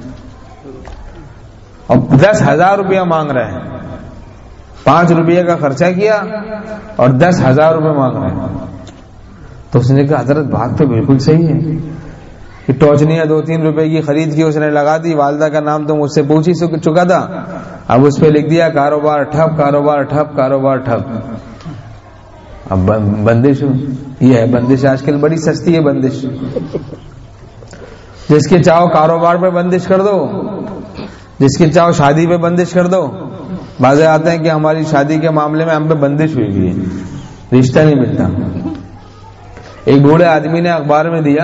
اور دس ہزار روپیہ مانگ رہے ہیں۔ پانچ روپیہ کا خرچہ کیا اور دس ہزار روپے مانگ رہے ہیں۔ تو اس نے کہا حضرت بات تو بالکل صحیح ہے کہ ٹوچنیاں دو تین روپے کی خرید کی، اس نے لگا دی، والدہ کا نام تو مجھ سے پوچھ ہی چکا تھا، اب اس پہ لکھ دیا کاروبار ٹھپ، کاروبار ٹھپ، کاروبار ٹھپ۔ اب بندش یہ ہے، بندش آج کل بڑی سستی ہے بندش، جس کے چاہو کاروبار پہ بندش کر دو، جس کے چاہو شادی پہ بندش کر دو۔ بازے آتے ہیں کہ ہماری شادی کے معاملے میں ہم پہ بندش ہوئی ہوئی ہے، رشتہ نہیں ملتا۔ ایک بوڑھے آدمی نے اخبار میں دیا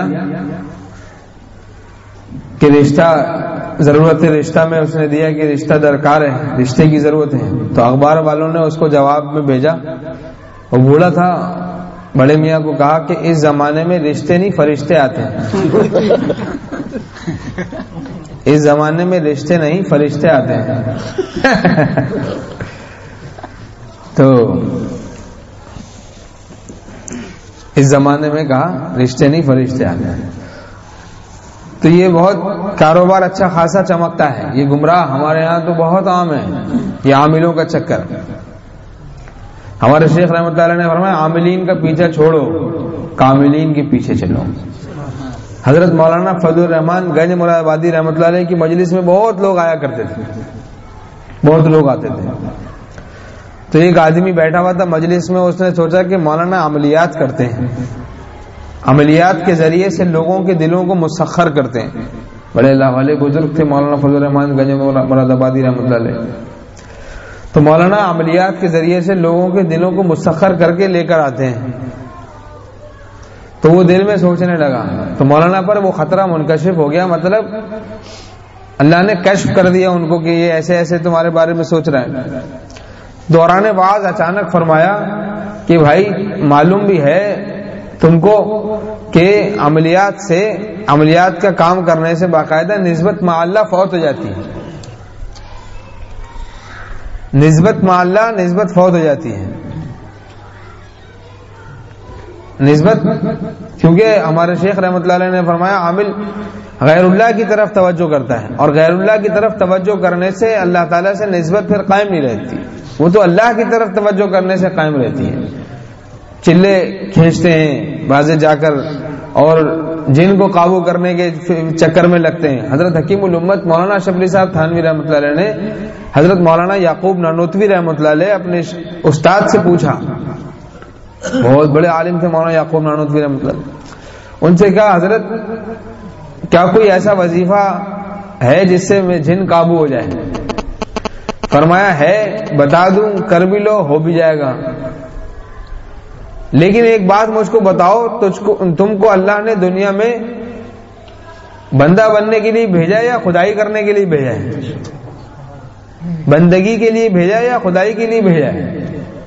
کہ رشتہ ضرورت ہے، رشتہ میں اس نے دیا کہ رشتہ درکار ہے، رشتے کی ضرورت ہے۔ تو اخبار والوں نے اس کو جواب میں بھیجا، وہ بوڑھا تھا، بڑے میاں کو کہا کہ اس زمانے میں رشتے نہیں فرشتے آتے ہیں، اس زمانے میں رشتے نہیں فرشتے آتے ہیں۔ تو اس زمانے میں کہا رشتے نہیں فرشتے آتے ہیں۔ تو یہ بہت کاروبار اچھا خاصا چمکتا ہے، یہ گمراہ ہمارے ہاں تو بہت عام ہے، یہ عاملوں کا چکر۔ ہمارے شیخ رحمۃ اللہ علیہ نے فرمایا عاملین کا پیچھا چھوڑو، کاملین کے پیچھے چلو۔ حضرت مولانا فضل الرحمان گنج مراد آبادی رحمۃ اللہ علیہ کی مجلس میں بہت لوگ آیا کرتے تھے، بہت لوگ آتے تھے۔ تو ایک آدمی بیٹھا ہوا تھا مجلس میں، اس نے سوچا کہ مولانا عملیات کرتے ہیں، عملیات کے ذریعے سے لوگوں کے دلوں کو مسخر کرتے ہیں۔ بڑے اللہ والے بزرگ تھے مولانا فضل الرحمان گنج مراد آبادی رحمۃ اللہ علیہ۔ تو مولانا عملیات کے ذریعے سے لوگوں کے دلوں کو مسخر کر کے لے کر آتے ہیں۔ تو وہ دل میں سوچنے لگا، تو مولانا پر وہ خطرہ منکشف ہو گیا، مطلب اللہ نے کشف کر دیا ان کو کہ یہ ایسے ایسے تمہارے بارے میں سوچ رہا ہے۔ دوران بعض اچانک فرمایا کہ بھائی معلوم بھی ہے تم کو کہ عملیات سے، عملیات کا کام کرنے سے باقاعدہ نسبت مع اللہ فوت ہو جاتی ہے، نسبت مع اللہ نسبت فوت ہو جاتی ہے، نسبت، کیونکہ ہمارے شیخ رحمۃ اللہ علیہ نے فرمایا عامل غیر اللہ کی طرف توجہ کرتا ہے، اور غیر اللہ کی طرف توجہ کرنے سے اللہ تعالیٰ سے نسبت پھر قائم نہیں رہتی، وہ تو اللہ کی طرف توجہ کرنے سے قائم رہتی ہے۔ چلے کھینچتے ہیں بازے جا کر اور جن کو قابو کرنے کے چکر میں لگتے ہیں۔ حضرت حکیم الامت مولانا شبلی صاحب تھانوی رحمۃ اللہ علیہ نے حضرت مولانا یعقوب نانوتوی رحمۃ اللہ علیہ اپنے استاد سے پوچھا، بہت بڑے عالم تھے مولانا یعقوب نانوتوی رحمۃ اللہ علیہ، ان سے کہا حضرت کیا کوئی ایسا وظیفہ ہے جس سے میں جن قابو ہو جائے؟ فرمایا ہے، بتا دوں، کر بھی لو، ہو بھی جائے گا، لیکن ایک بات مجھ کو بتاؤ، تجھ کو تم کو اللہ نے دنیا میں بندہ بننے کے لیے بھیجا یا خدائی کرنے کے لیے بھیجا ہے؟ بندگی کے لیے بھیجا یا خدائی کے لیے بھیجا ہے؟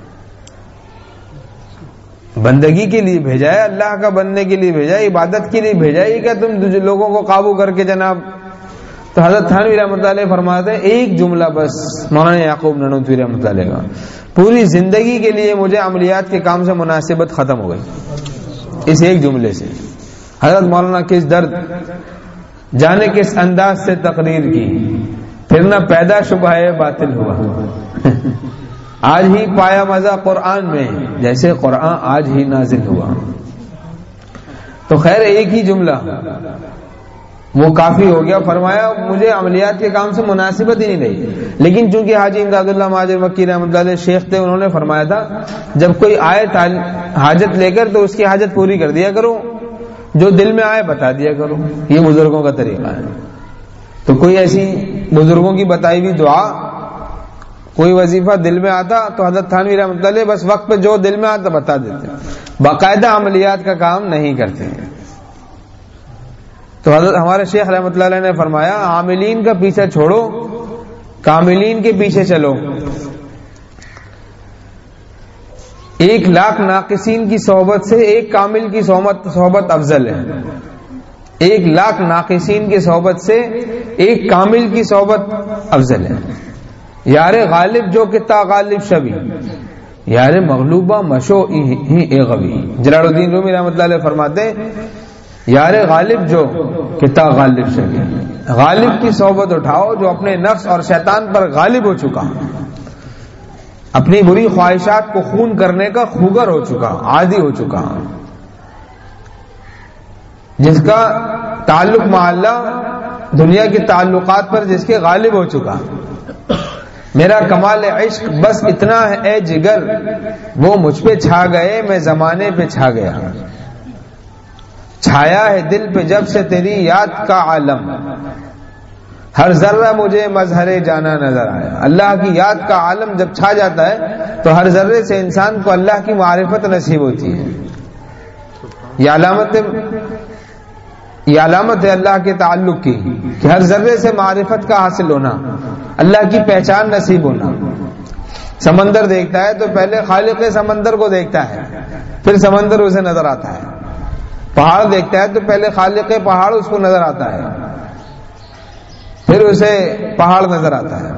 بندگی کے لیے بھیجا ہے، اللہ کا بننے کے لیے بھیجا ہے، عبادت کے لیے بھیجا ہے، کیا تم لوگوں کو قابو کر کے جناب؟ تو حضرت تھانوی رحمۃ اللہ علیہ فرماتے ہیں ایک جملہ بس مولانا یعقوب نانوتوی رحمۃ اللہ علیہ کا، پوری زندگی کے لیے مجھے عملیات کے کام سے مناسبت ختم ہو گئی اس ایک جملے سے۔ حضرت مولانا کس درد جانے کس انداز سے تقریر کی، پھر نہ پیدا شبہ باطل ہوا، آج ہی پایا مزہ قرآن میں جیسے قرآن آج ہی نازل ہوا۔ تو خیر ایک ہی جملہ وہ کافی ہو گیا. فرمایا مجھے عملیات کے کام سے مناسبت ہی نہیں رہی. لیکن چونکہ حاجی امداد اللہ مہاجر مکی رحمۃ اللہ علیہ شیخ تھے, انہوں نے فرمایا تھا جب کوئی آئے حاجت لے کر تو اس کی حاجت پوری کر دیا کرو, جو دل میں آئے بتا دیا کرو. یہ بزرگوں کا طریقہ ہے. تو کوئی ایسی بزرگوں کی بتائی ہوئی دعا, کوئی وظیفہ دل میں آتا تو حضرت تھانوی رحمۃ اللہ علیہ بس وقت پہ جو دل میں آتا بتا دیتے, باقاعدہ عملیات کا کام نہیں کرتے. تو حضرت ہمارے شیخ رحمۃ اللہ علیہ نے فرمایا عاملین کا پیچھا چھوڑو, کاملین کے پیچھے چلو. ایک لاکھ ناقصین کی صحبت سے ایک کامل کی صحبت صحبت افضل ہے. ایک لاکھ ناقصین کی صحبت سے ایک کامل کی صحبت افضل ہے. یار غالب جو کتا غالب شبی, یار مغلوبہ مشو ہی اے غوی. جلال الدین رومی رحمۃ اللہ علیہ فرماتے یار غالب جو کتا غالب شبی, غالب کی صحبت اٹھاؤ جو اپنے نفس اور شیطان پر غالب ہو چکا, اپنی بری خواہشات کو خون کرنے کا خوگر ہو چکا, عادی ہو چکا, جس کا تعلق مع اللہ دنیا کے تعلقات پر جس کے غالب ہو چکا. میرا کمال عشق بس اتنا ہے اے جگر, وہ مجھ پہ چھا گئے میں زمانے پہ چھا گیا. چھایا ہے دل پہ جب سے تیری یاد کا عالم, ہر ذرہ مجھے مظہر جانا نظر آیا. اللہ کی یاد کا عالم جب چھا جاتا ہے تو ہر ذرے سے انسان کو اللہ کی معرفت نصیب ہوتی ہے. یہ علامت یہ علامت ہے اللہ کے تعلق کی کہ ہر ذرے سے معرفت کا حاصل ہونا, اللہ کی پہچان نصیب ہونا. سمندر دیکھتا ہے تو پہلے خالق سمندر کو دیکھتا ہے, پھر سمندر اسے نظر آتا ہے. پہاڑ دیکھتا ہے تو پہلے خالق پہاڑ اس کو نظر آتا ہے, پھر اسے پہاڑ نظر آتا ہے.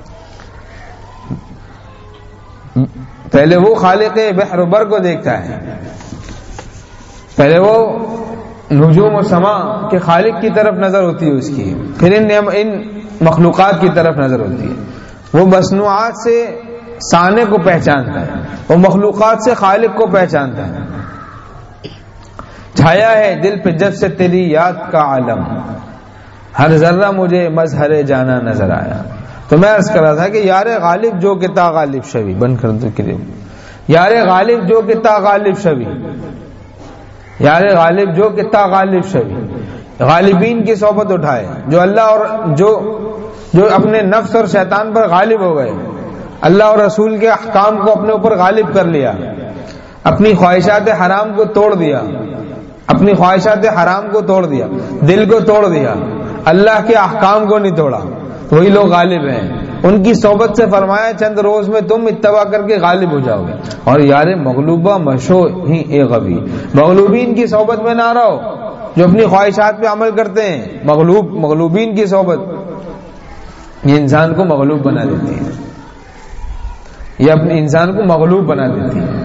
پہلے وہ خالق بحر و بر کو دیکھتا ہے, پہلے وہ نجوم و سما کے خالق کی طرف نظر ہوتی ہے اس کی, پھر ان ان مخلوقات کی طرف نظر ہوتی ہے. وہ مصنوعات سے صانع کو پہچانتا ہے, وہ مخلوقات سے خالق کو پہچانتا ہے. چھایا ہے دل پہ جب سے تیری یاد کا عالم, ہر ذرہ مجھے مظہر جانا نظر آیا. تو میں عرض کر رہا تھا کہ یار غالب جو کتا غالب شوی, بند کر دو کہ یار غالب جو کتا غالب شوی, یار غالب جو کتا غالب شوی. غالبین کی صحبت اٹھائے جو اللہ اور جو جو اپنے نفس اور شیطان پر غالب ہو گئے, اللہ اور رسول کے احکام کو اپنے اوپر غالب کر لیا, اپنی خواہشات حرام کو توڑ دیا, اپنی خواہشات حرام کو توڑ دیا, دل کو توڑ دیا, اللہ کے احکام کو نہیں توڑا, وہی لوگ غالب ہیں. ان کی صحبت سے فرمایا چند روز میں تم اتباع کر کے غالب ہو جاؤ گے. اور یار مغلوبہ مشو ہی اے غوی, مغلوبین کی صحبت میں نہ رہو جو اپنی خواہشات پہ عمل کرتے ہیں. مغلوب مغلوبین کی صحبت یہ انسان کو مغلوب بنا دیتی ہے, یہ اپنے انسان کو مغلوب بنا دیتی ہے.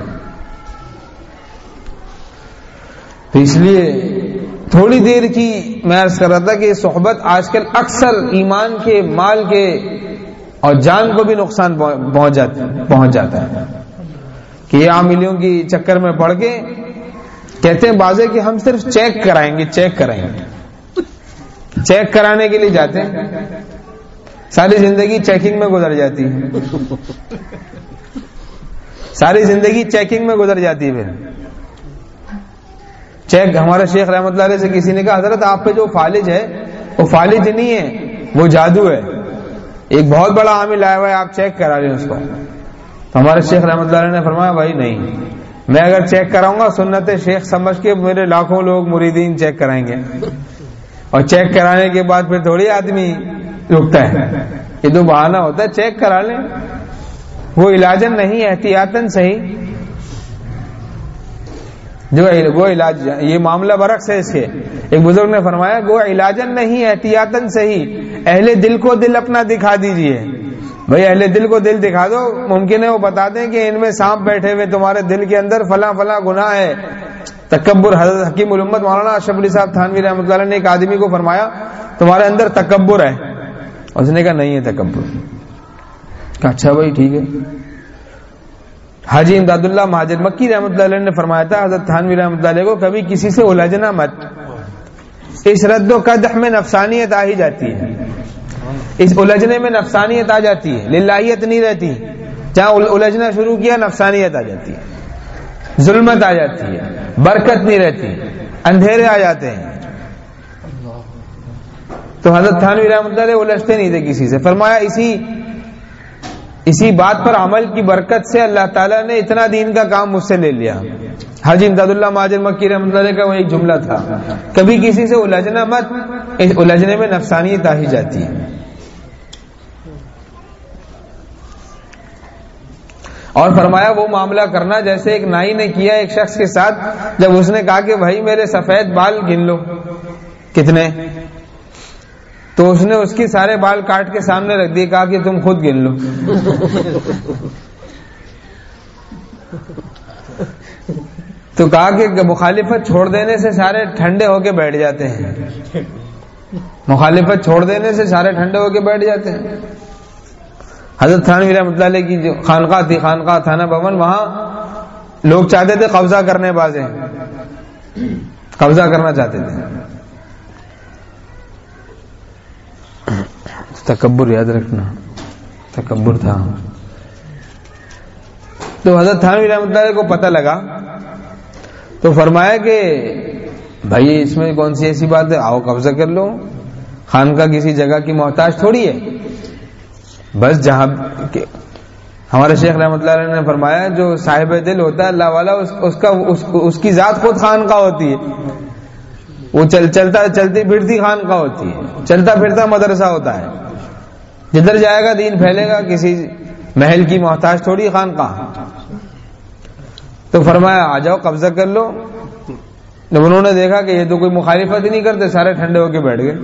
تو اس لیے تھوڑی دیر کی میں عرض کر رہا تھا کہ صحبت آج کل اکثر ایمان کے, مال کے اور جان کو بھی نقصان پہنچ جاتا پہنچ جاتا ہے. کہ یہ عاملیوں کی چکر میں پڑ کے کہتے ہیں بازے کہ ہم صرف چیک کرائیں گے, چیک کرائیں گے, چیک کرانے کے لیے جاتے ہیں, ساری زندگی چیکنگ میں گزر جاتی ہے, ساری زندگی چیکنگ میں گزر جاتی ہے. پھر چیک, ہمارے شیخ رحمۃ اللہ علیہ سے کسی نے کہا حضرت آپ پہ جو فالج ہے وہ فالج نہیں ہے, وہ جادو ہے. ایک بہت بڑا عامل آیا ہوا ہے, آپ چیک کرا لیں اس کو. تو ہمارے شیخ رحمۃ اللہ علیہ نے فرمایا بھائی نہیں, میں اگر چیک کراؤں گا سنت شیخ سمجھ کے میرے لاکھوں لوگ مریدین چیک کرائیں گے, اور چیک کرانے کے بعد پھر تھوڑی آدمی رکتا ہے. یہ تو بہانہ ہوتا ہے, چیک کرا لیں, وہ علاجن نہیں احتیاطاً صحیح, جو وہ علاج, یہ معاملہ برعکس ہے اس کے. ایک بزرگ نے فرمایا وہ علاجن نہیں احتیاطاً صحیح, اہل دل کو دل اپنا دکھا دیجئے. بھئی اہل دل کو دل دکھا دو, ممکن ہے وہ بتا دیں کہ ان میں سانپ بیٹھے ہوئے, تمہارے دل کے اندر فلاں فلاں گناہ ہے, تکبر. حضرت حکیم الامت مولانا اشرف علی صاحب تھانوی رحمۃ اللہ علیہ نے ایک آدمی کو فرمایا تمہارے اندر تکبر ہے, اس نے کہا نہیں ہے تکبر. کہا اچھا بھائی ٹھیک ہے. حاجی امداد اللہ مہاجر مکی رحمۃ اللہ علیہ نے فرمایا تھا حضرت تھانوی رحمۃ اللہ علیہ کو کبھی کسی سے الجھنا مت, اس رد و قدح میں نفسانیت آ ہی جاتی ہے، اس الجھنے میں نفسانیت آ جاتی ہے، للہیت نہیں رہتی، جہاں الجھنا شروع کیا نفسانیت آ جاتی ہے، ظلمت آ جاتی ہے، برکت نہیں رہتی، اندھیرے آ جاتے ہیں۔ تو حضرت تھانوی رحمۃ اللہ علیہ الجھتے نہیں تھے کسی سے، فرمایا اسی اسی بات پر عمل کی برکت سے اللہ تعالیٰ نے اتنا دین کا کام مجھ سے لے لیا۔ حاجی امداد اللہ مہاجر مکی رحمۃ اللہ علیہ کا وہ ایک جملہ تھا، کبھی کسی سے الجھنا مت، اس الجھنے میں نفسانیت آ ہی جاتی ہے۔ اور فرمایا وہ معاملہ کرنا جیسے ایک نائی نے کیا ایک شخص کے ساتھ، جب اس نے کہا کہ بھائی میرے سفید بال گن لو کتنے، تو اس نے اس کی سارے بال کاٹ کے سامنے رکھ دیے، کہا کہ تم خود گن لو۔ تو کہا کہ مخالفت چھوڑ دینے سے سارے ٹھنڈے ہو کے بیٹھ جاتے ہیں، مخالفت چھوڑ دینے سے سارے ٹھنڈے ہو کے بیٹھ جاتے ہیں۔ حضرت تھانوی رحمۃ اللہ علیہ کی جو خانقاہ تھی، خانقاہ تھانہ بھون، وہاں لوگ چاہتے تھے قبضہ کرنے بازے، قبضہ کرنا چاہتے تھے، تکبر یاد رکھنا، تکبر تھا۔ تو حضرت تھانوی رحمۃ اللہ علیہ کو پتہ لگا تو فرمایا کہ بھائی اس میں کون سی ایسی بات ہے، آؤ قبضہ کر لو، خانقاہ کسی جگہ کی محتاج تھوڑی ہے، بس جہاں ہمارے شیخ رحمۃ اللہ علیہ نے فرمایا جو صاحب دل ہوتا ہے اللہ والا، اس, اس کا اس, اس کی ذات خود خانقاہ ہوتی ہے، وہ چل چلتا چلتی پھرتی خانقاہ ہوتی ہے، چلتا پھرتا مدرسہ ہوتا ہے، جدھر جائے گا دین پھیلے گا، کسی محل کی محتاج تھوڑی خانقاہ۔ تو فرمایا آ جاؤ قبضہ کر لو۔ جب انہوں نے دیکھا کہ یہ تو کوئی مخالفت ہی نہیں کرتے، سارے ٹھنڈے ہو کے بیٹھ گئے۔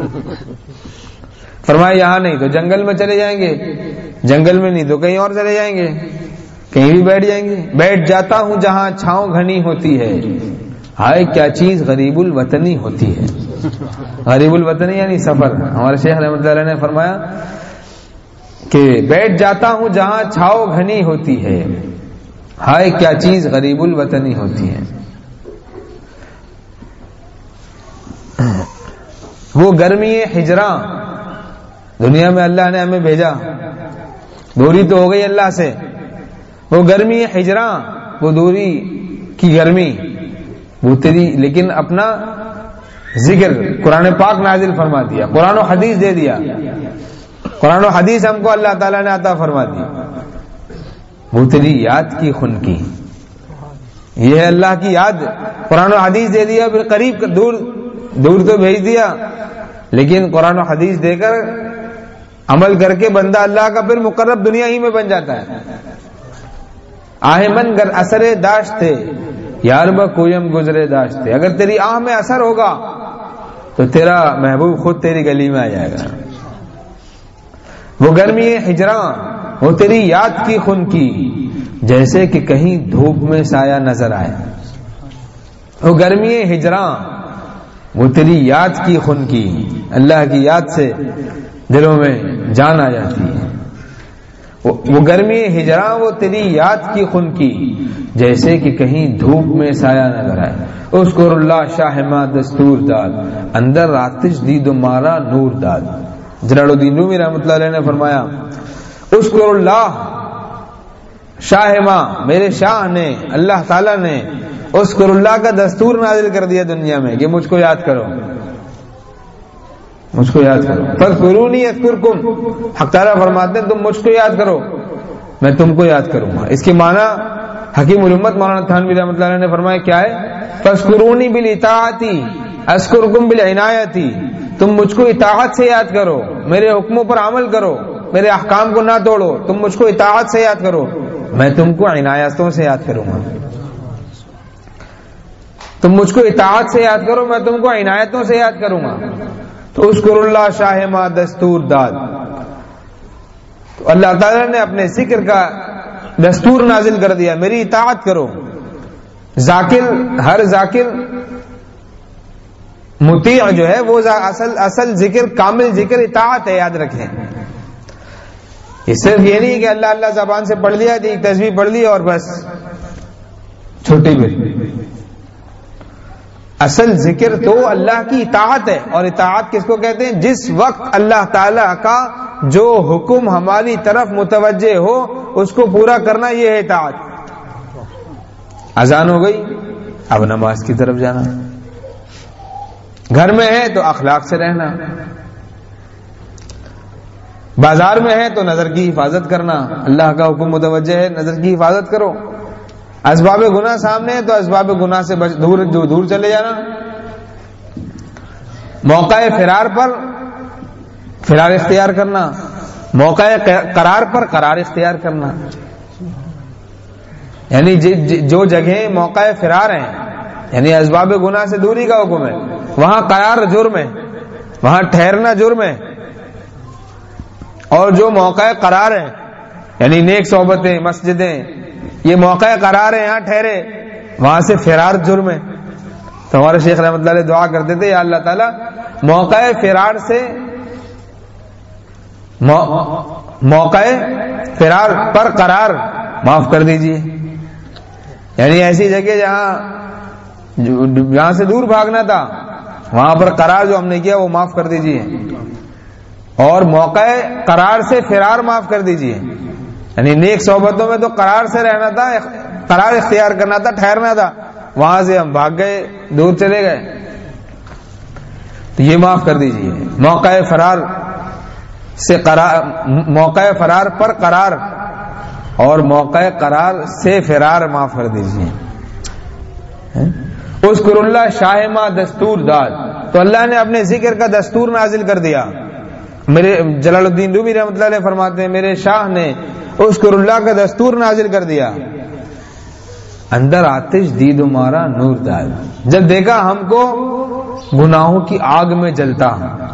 فرمایا یہاں نہیں تو جنگل میں چلے جائیں گے، جنگل میں نہیں تو کہیں اور چلے جائیں گے، کہیں بھی بیٹھ جائیں گے۔ بیٹھ جاتا ہوں جہاں چھاؤں گھنی ہوتی ہے، ہائے کیا چیز غریب الوطنی ہوتی ہے۔ غریب الوطنی یعنی سفر۔ ہمارے شیخ رحمۃ اللہ علیہ نے فرمایا کہ بیٹھ جاتا ہوں جہاں چھاؤ گھنی ہوتی ہے، ہائے کیا چیز غریب الوطنی ہوتی ہے۔ وہ گرمی ہجراں دنیا میں اللہ نے ہمیں بھیجا، دوری تو ہو گئی اللہ سے، وہ گرمی ہجراں، وہ دوری کی گرمی، وہ تیری، لیکن اپنا ذکر قرآن پاک نازل فرما دیا، قرآن و حدیث دے دیا، قرآن و حدیث ہم کو اللہ تعالیٰ نے عطا فرما دی، وہ تیری یاد کی خن کی، یہ ہے اللہ کی یاد۔ قرآن و حدیث دے دیا، پھر قریب دور دور تو بھیج دیا، لیکن قرآن و حدیث دے کر عمل کر کے بندہ اللہ کا پھر مقرب دنیا ہی میں بن جاتا ہے۔ آہ من گر اثر داشتے یار با کویم گزرے داشتے، اگر تیری آہ میں اثر ہوگا تو تیرا محبوب خود تیری گلی میں آ جائے گا۔ وہ گرمی ہجراں، وہ تیری یاد کی خن کی، جیسے کہ کہیں دھوپ میں سایہ نظر آئے۔ وہ گرمی ہجراں، وہ تیری یاد کی خن کی، اللہ کی یاد سے دلوں میں جان آ جاتی ہے۔ وہ گرمی ہجراں، وہ تیری یاد کی خن کی، جیسے کہ کہیں دھوپ میں سایہ نظر آئے۔ اذکر اللہ شاہ ما دستور داد، اندر آتش دید و مارا نور داد۔ جلال الدین رومی رحمۃ اللہ علیہ نے فرمایا اذکر اللہ شاہ ما، میرے شاہ نے، اللہ تعالیٰ نے اذکر اللہ کا دستور نازل کر دیا دنیا میں کہ مجھ کو یاد کرو، مجھ کو یاد کرو۔ فاذکرونی اذکرکم، حق تعالیٰ فرماتے ہیں تم مجھ کو یاد کرو میں تم کو یاد کروں گا۔ اس کے معنی حکیم الامت مولانا تھانوی رحمۃ اللہ علیہ نے فرمایا کیا ہے؟ فاذکرونی بالاطاعت اذکرکم بالعنایت، تم مجھ کو اطاعت سے یاد کرو، میرے حکموں پر عمل کرو، میرے احکام کو نہ توڑو، تم مجھ کو اطاعت سے یاد کرو، میں تم کو عنایتوں سے یاد کروں گا۔ تم مجھ کو اطاعت سے یاد کرو، میں تم کو عنایتوں سے یاد کروں گا۔ تو اذکر اللہ شاہ ما دستور داد، تو اللہ تعالیٰ نے اپنے ذکر کا دستور نازل کر دیا، میری اطاعت کرو۔ ذاکر، ہر ذاکر مطیع جو ہے وہ اصل اصل ذکر، کامل ذکر اطاعت ہے، یاد رکھیں۔ یہ صرف یہ نہیں کہ اللہ اللہ زبان سے پڑھ لیا، ایک تسبیح پڑھ لی اور بس چھوٹی بھی۔ اصل ذکر تو اللہ کی اطاعت ہے، اور اطاعت کس کو کہتے ہیں؟ جس وقت اللہ تعالی کا جو حکم ہماری طرف متوجہ ہو اس کو پورا کرنا، یہ ہے اطاعت۔ اذان ہو گئی، اب نماز کی طرف جانا، گھر میں ہے تو اخلاق سے رہنا، بازار میں ہے تو نظر کی حفاظت کرنا، اللہ کا حکم متوجہ ہے نظر کی حفاظت کرو، اسباب گناہ سامنے ہے تو اسباب گناہ سے دور دور چلے جانا، موقع فرار پر فرار اختیار کرنا، موقع قرار پر قرار اختیار کرنا، یعنی جو جگہیں موقع فرار ہیں یعنی اسباب گناہ سے دوری کا حکم ہے، وہاں قرار جرم ہے، وہاں ٹھہرنا جرم ہے، اور جو موقع قرار ہیں یعنی نیک صحبتیں، مسجدیں، یہ موقع قرار ہے، یہاں ٹھہرے، وہاں سے فرار جرم ہے۔ تو ہمارے شیخ رحمۃ اللہ علیہ دعا کرتے تھے، یا اللہ تعالیٰ موقع فرار سے موقع فرار پر قرار معاف کر دیجئے، یعنی ایسی جگہ جہاں جہاں سے دور بھاگنا تھا وہاں پر قرار جو ہم نے کیا وہ معاف کر دیجئے، اور موقع قرار سے فرار معاف کر دیجئے، یعنی نیک صحبتوں میں تو قرار سے رہنا تھا، قرار اختیار کرنا تھا، ٹھہرنا تھا، وہاں سے ہم بھاگ گئے، دور چلے گئے، تو یہ معاف کر دیجئے۔ موقع فرار سے قرار، موقع فرار پر قرار اور موقع قرار سے فرار معاف کر دیجئے۔ اذکر اللہ شاہ ما دستور داد، تو اللہ نے اپنے ذکر کا دستور نازل کر دیا۔ میرے جلال الدین رومی رحمۃ اللہ علیہ فرماتے ہیں میرے شاہ نے اذکر اللہ کا دستور نازل کر دیا، اندر آتش دید ہمارا نور داد، جب دیکھا ہم کو گناہوں کی آگ میں جلتا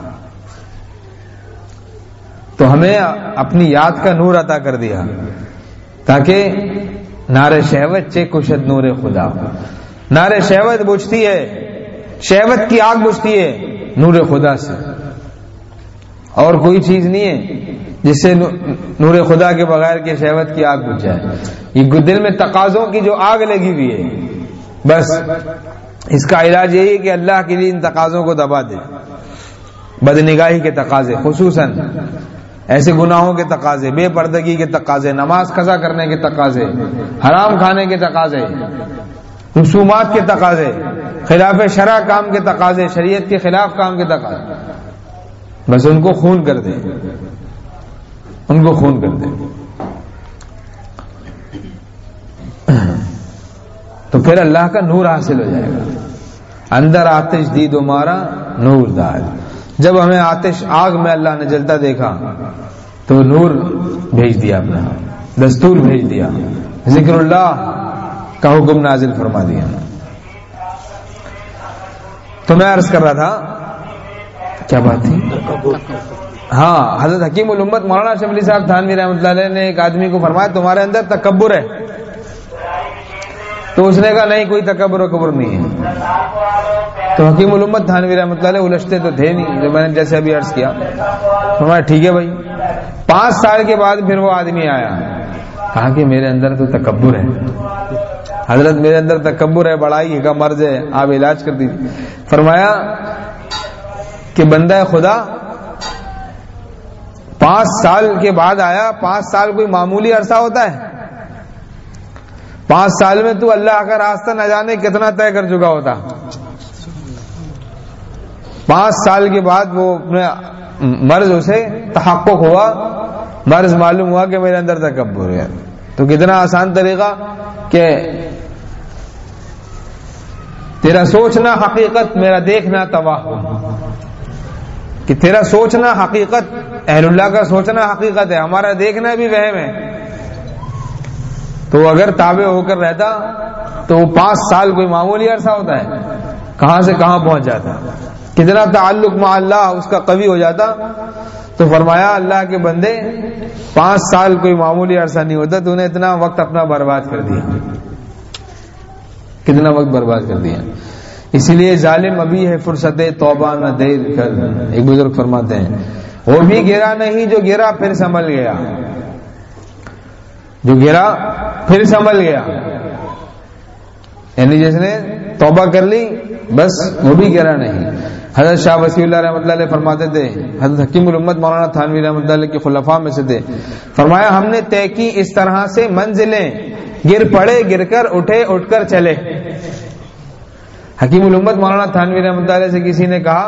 تو ہمیں اپنی یاد کا نور عطا کر دیا، تاکہ نار شہوت چے کشد نور خدا، نار شہوت بجھتی ہے، شہوت کی آگ بجھتی ہے نور خدا سے، اور کوئی چیز نہیں ہے جس سے نور خدا کے بغیر کے شہوت کی آگ بجھ جائے۔ یہ دل میں تقاضوں کی جو آگ لگی ہوئی ہے، بس اس کا علاج یہی ہے کہ اللہ کے لیے ان تقاضوں کو دبا دے، بدنگاہی کے تقاضے، خصوصاً ایسے گناہوں کے تقاضے، بے پردگی کے تقاضے، نماز قضا کرنے کے تقاضے، حرام کھانے کے تقاضے، رسومات کے تقاضے، خلاف شرع کام کے تقاضے، شریعت کے خلاف کام کے تقاضے، بس ان کو خون کر دیں، ان کو خون کر دیں، تو پھر اللہ کا نور حاصل ہو جائے گا۔ اندر آتش دید ہمارا نور دار، جب ہمیں آتش آگ میں اللہ نے جلتا دیکھا تو نور بھیج دیا، اپنا دستور بھیج دیا، ذکر اللہ کا حکم نازل فرما دیا۔ تو میں عرض کر رہا تھا، کیا بات تھی؟ ہاں، حضرت حکیم الامت مولانا اشرف علی صاحب تھانوی رحمۃ اللہ علیہ نے ایک آدمی کو فرمایا تمہارے اندر تکبر ہے، تو اس نے کہا نہیں، کوئی تکبر و کبر نہیں ہے۔ تو حکیم الامت تھانوی رحمۃ اللہ علیہ الجھتے تو تھے نہیں، جو میں نے جیسے ابھی عرض کیا، فرمایا ٹھیک ہے بھائی۔ پانچ سال کے بعد پھر وہ آدمی آیا، کہا کہ میرے اندر تو تکبر ہے حضرت، میرے اندر تکبر ہے، بڑائی کا مرض ہے، آپ علاج کر دیجیے۔ فرمایا کہ بندہ خدا پانچ سال کے بعد آیا، پانچ سال کوئی معمولی عرصہ ہوتا ہے؟ پانچ سال میں تو اللہ کا راستہ نہ جانے کتنا طے کر چکا ہوتا۔ پانچ سال کے بعد وہ اپنے مرض اسے تحقق ہوا، مرض معلوم ہوا کہ میرے اندر تکبر ہے، تو کتنا آسان طریقہ کہ تیرا سوچنا حقیقت، میرا دیکھنا توہم، کہ تیرا سوچنا حقیقت، اہل اللہ کا سوچنا حقیقت ہے، ہمارا دیکھنا بھی وہم ہے۔ تو اگر تابع ہو کر رہتا تو وہ پانچ سال کوئی معمولی عرصہ ہوتا ہے، کہاں سے کہاں پہنچ جاتا، کتنا تعلق مع اللہ اس کا قوی ہو جاتا۔ تو فرمایا اللہ کے بندے، پانچ سال کوئی معمولی عرصہ نہیں ہوتا، تو نے اتنا وقت اپنا برباد کر دیا، کتنا وقت برباد کر دیا۔ اسی لیے ظالم ابھی ہے فرصت توبہ نہ دیر کر، ایک بزرگ فرماتے ہیں وہ بھی گرا نہیں جو گرا پھر سنبھل گیا، جو گرا پھر سنبھل گیا، یعنی جس نے توبہ کر لی بس وہ بھی گرا نہیں. حضرت شاہ وسیع اللہ رحمۃ اللہ علیہ فرماتے تھے, حضرت حکیم الامت مولانا تھانوی رحمۃ اللہ علیہ کے خلفاء میں سے تھے, فرمایا ہم نے طے کی اس طرح سے منزلیں, گر پڑے گر کر اٹھے اٹھ کر چلے. حکیم الامت مولانا تھانوی رحمۃ اللہ علیہ سے کسی نے کہا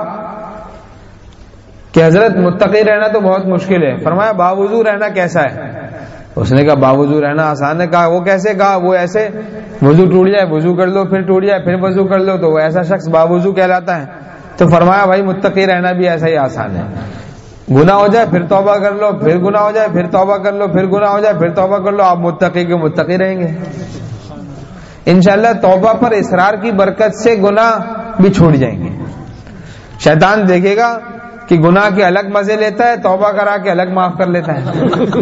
کہ حضرت متقی رہنا تو بہت مشکل ہے, فرمایا باوضو رہنا کیسا ہے؟ اس نے کہا باوضو رہنا آسان ہے. کہا وہ کیسے؟ کہا وہ ایسے وضو ٹوٹ جائے وضو کر لو, پھر ٹوٹ جائے پھر وضو کر لو, تو وہ ایسا شخص باوضو کہلاتا ہے. تو فرمایا بھائی متقی رہنا بھی ایسا ہی آسان ہے, گناہ ہو جائے پھر توبہ کر لو, پھر گناہ ہو جائے پھر توبہ کر لو, پھر گناہ ہو جائے پھر توبہ کر لو, آپ متقی کے متقی رہیں گے انشاءاللہ. توبہ پر اصرار کی برکت سے گناہ بھی چھوٹ جائیں گے. شیطان دیکھے گا کہ گناہ کے الگ مزے لیتا ہے, توبہ کرا کے الگ معاف کر لیتا ہے.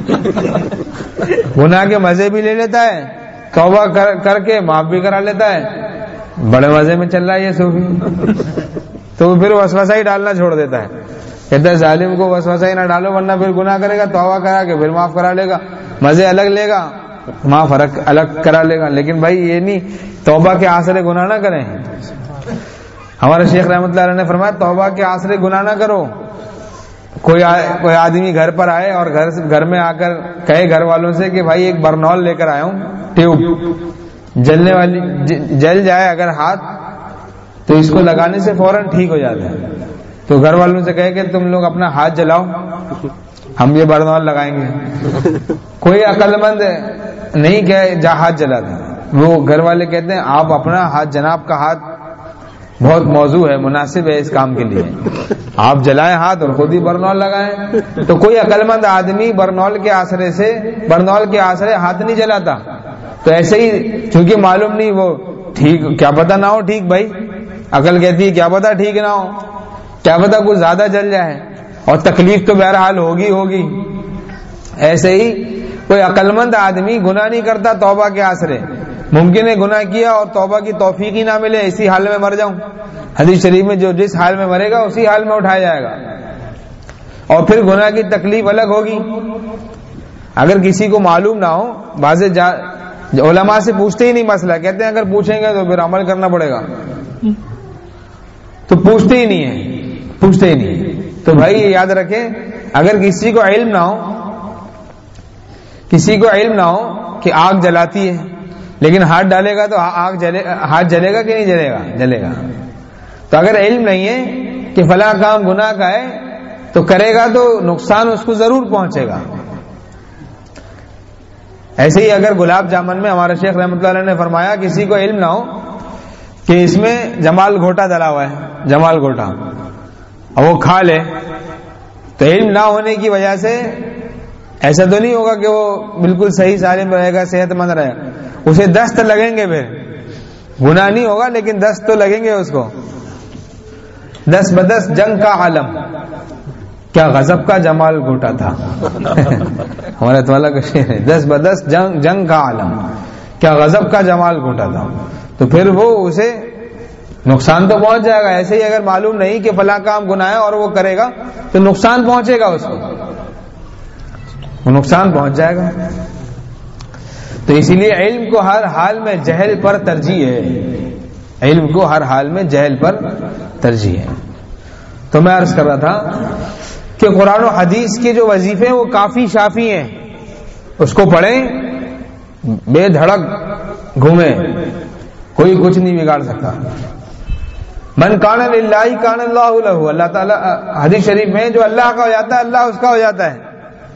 گناہ کے مزے بھی لے لیتا ہے, توبہ کر, کر کے معاف بھی کرا لیتا ہے. بڑے مزے میں چل رہا ہے یہ صوفی. تو پھر وسوسہ ہی ڈالنا چھوڑ دیتا ہے, کہتا ہے ظالم کو وسوسہ ہی نہ ڈالو ورنہ پھر گناہ کرے گا, توبہ کرا کے پھر معاف کرا لے گا, مزے الگ لے گا, معاف الگ کرا لے گا. لیکن بھائی یہ نہیں, توبہ کے آسرے گناہ نہ کریں. ہمارے شیخ رحمۃ اللہ علیہ نے فرمایا توبہ کے آسرے گناہ نہ کرو. کوئی کوئی آدمی گھر پر آئے اور گھر گھر میں آ کر کہے گھر والوں سے کہ بھائی ایک برنول لے کر آیا ہوں, ٹیوب جلنے والی, جل جائے اگر ہاتھ تو اس کو لگانے سے فوراً ٹھیک ہو جاتا ہے. تو گھر والوں سے کہے کہ تم لوگ اپنا ہاتھ جلاؤ, ہم یہ برنول لگائیں گے. کوئی عقل مند نہیں کہ جا ہاتھ جلاتا. وہ گھر والے کہتے ہیں آپ اپنا ہاتھ, جناب کا ہاتھ بہت موضوع ہے, مناسب ہے اس کام کے لیے, آپ جلائیں ہاتھ اور خود ہی برنول لگائیں. تو کوئی عقل مند آدمی برنول کے آسرے سے برنول کے آسرے ہاتھ نہیں جلاتا. تو ایسے ہی چونکہ معلوم نہیں وہ ٹھیک, کیا پتہ نہ ہو ٹھیک, بھائی عقل کہتی ہے کیا پتہ ٹھیک نہ ہو, کیا پتہ کچھ زیادہ جل جائے, اور تکلیف تو بہرحال ہوگی ہوگی. ایسے ہی کوئی عقل مند آدمی گناہ نہیں کرتا توبہ کے آسرے. ممکن ہے گناہ کیا اور توبہ کی توفیق ہی نہ ملے, اسی حال میں مر جاؤں. حدیث شریف میں جو جس حال میں مرے گا اسی حال میں اٹھایا جائے گا, اور پھر گناہ کی تکلیف الگ ہوگی. اگر کسی کو معلوم نہ ہو, بعض علماء سے پوچھتے ہی نہیں مسئلہ, کہتے ہیں اگر پوچھیں گے تو پھر عمل کرنا پڑے گا, تو پوچھتے ہی نہیں ہے, پوچھتے ہی نہیں. تو بھائی یہ یاد رکھیں, اگر کسی کو علم نہ ہو کسی کو علم نہ ہو کہ آگ جلاتی ہے, لیکن ہاتھ ڈالے گا تو آگ جلے, ہاتھ جلے گا کہ نہیں جلے گا؟ جلے گا. تو اگر علم نہیں ہے کہ فلاں کام گناہ کا ہے تو کرے گا تو نقصان اس کو ضرور پہنچے گا. ایسے ہی اگر گلاب جامن میں ہمارے شیخ رحمۃ اللہ علیہ نے فرمایا کسی کو علم نہ ہو کہ اس میں جمال گھوٹا ڈلا ہوا ہے, جمال گھوٹا, اور وہ کھا لے, تو علم نہ ہونے کی وجہ سے ایسا تو نہیں ہوگا کہ وہ بالکل صحیح سالم رہے گا, صحت مند رہے گا, اسے دست لگیں گے, پھر گناہ نہیں ہوگا لیکن دست تو لگیں گے اس کو. دس بدس جنگ کا عالم, کیا غضب کا جمال گھوٹا تھا. ہمارے تولا کا شعر ہے, دس بدس جنگ جنگ کا عالم, کیا غضب کا جمال گھوٹا تھا. تو پھر وہ اسے نقصان تو پہنچ جائے گا. ایسے ہی اگر معلوم نہیں کہ فلاں کام گناہ ہے اور وہ کرے گا تو نقصان پہنچے گا اس کو, وہ نقصان پہنچ جائے گا. تو اسی لیے علم کو ہر حال میں جہل پر ترجیح ہے, علم کو ہر حال میں جہل پر ترجیح ہے. تو میں عرض کر رہا تھا کہ قرآن و حدیث کے جو وظیفے ہیں وہ کافی شافی ہیں, اس کو پڑھیں, بے دھڑک گھومیں, کوئی کچھ نہیں بگاڑ سکتا. من کان للہ کان اللہ لہ, اللہ تعالیٰ حدیث شریف میں جو اللہ کا ہو جاتا ہے اللہ اس کا ہو جاتا ہے,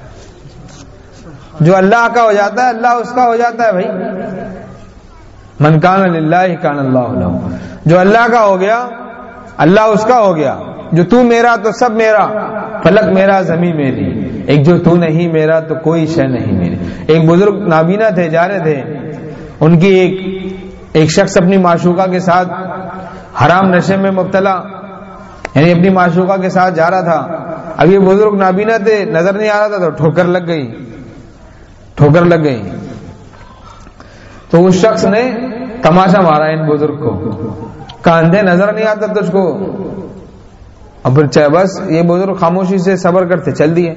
جو اللہ کا ہو جاتا ہے اللہ اس کا ہو جاتا ہے. بھائی من کان للہ کان اللہ لہ, جو اللہ کا ہو گیا اللہ اس کا ہو گیا. جو تو میرا تو سب میرا, فلک میرا زمین میری, ایک جو تو نہیں میرا تو کوئی شے نہیں میری. ایک بزرگ نابینا تھے, جا رہے تھے, ان کی ایک ایک شخص اپنی معشوقہ کے ساتھ حرام نشے میں مبتلا, یعنی اپنی معشوقہ کے ساتھ جا رہا تھا. اب یہ بزرگ نابینا تھے, نظر نہیں آ رہا تھا, تو ٹھوکر لگ گئی, ٹھوکر لگ گئی. تو اس شخص نے تماشا مارا ان بزرگ کو, کہا اندھے نظر نہیں آتا تجھ کو. اور پھر چاہے بس یہ بزرگ خاموشی سے صبر کرتے چل دیے.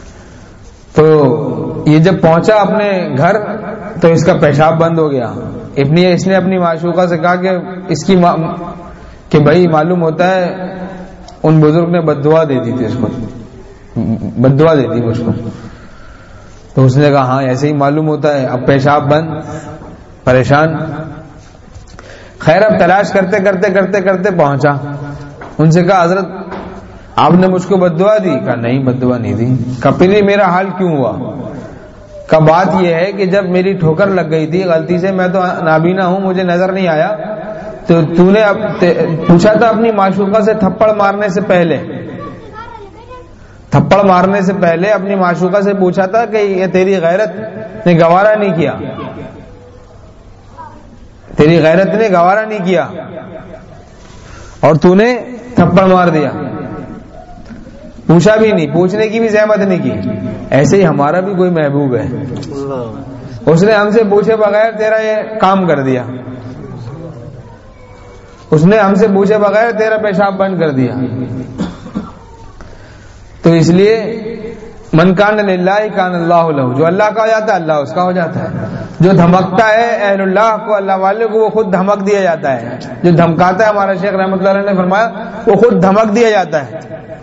تو یہ جب پہنچا اپنے گھر تو اس کا پیشاب بند ہو گیا, ابنی اس نے اپنی معشوقہ سے کہا کہ اس کی ما... کہ بھائی معلوم ہوتا ہے ان بزرگ نے بد دعا دے دی تھی اس کو، بد دعا دے دی اس کو. تو اس نے کہا ہاں ایسے ہی معلوم ہوتا ہے. اب پیشاب بند، پریشان. خیر اب تلاش کرتے کرتے کرتے کرتے پہنچا. ان سے کہا حضرت آپ نے مجھ کو بد دعا دی؟ کہا نہیں بد دعا نہیں دی. کہا پھر یہ میرا حال کیوں ہوا؟ کہا بات یہ ہے کہ جب میری ٹھوکر لگ گئی تھی غلطی سے، میں تو نابینا ہوں مجھے نظر نہیں آیا، تو تو نے اب پوچھا تھا اپنی معشوقہ سے تھپڑ مارنے سے پہلے، تھپڑ مارنے سے پہلے اپنی معشوقہ سے پوچھا تھا کہ یہ تیری غیرت نے گوارا نہیں کیا، تیری غیرت نے گوارا نہیں کیا اور تو نے تھپڑ مار دیا. پوچھا بھی نہیں، پوچھنے کی بھی زحمت نہیں کی. ایسے ہی ہمارا بھی کوئی محبوب ہے، اس نے ہم سے پوچھے بغیر تیرا یہ کام کر دیا، اس نے ہم سے پوچھے بغیر تیرا پیشاب بند کر دیا. تو اس لیے من کان للہ کان اللہ لہ، جو اللہ کا ہو جاتا ہے اللہ اس کا ہو جاتا ہے. جو دھمکتا ہے اہل اللہ کو، اللہ والے کو، وہ خود دھمک دیا جاتا ہے. جو دھمکاتا ہے ہمارا شیخ رحمۃ اللہ علیہ نے فرمایا وہ خود دھمک دیا جاتا ہے.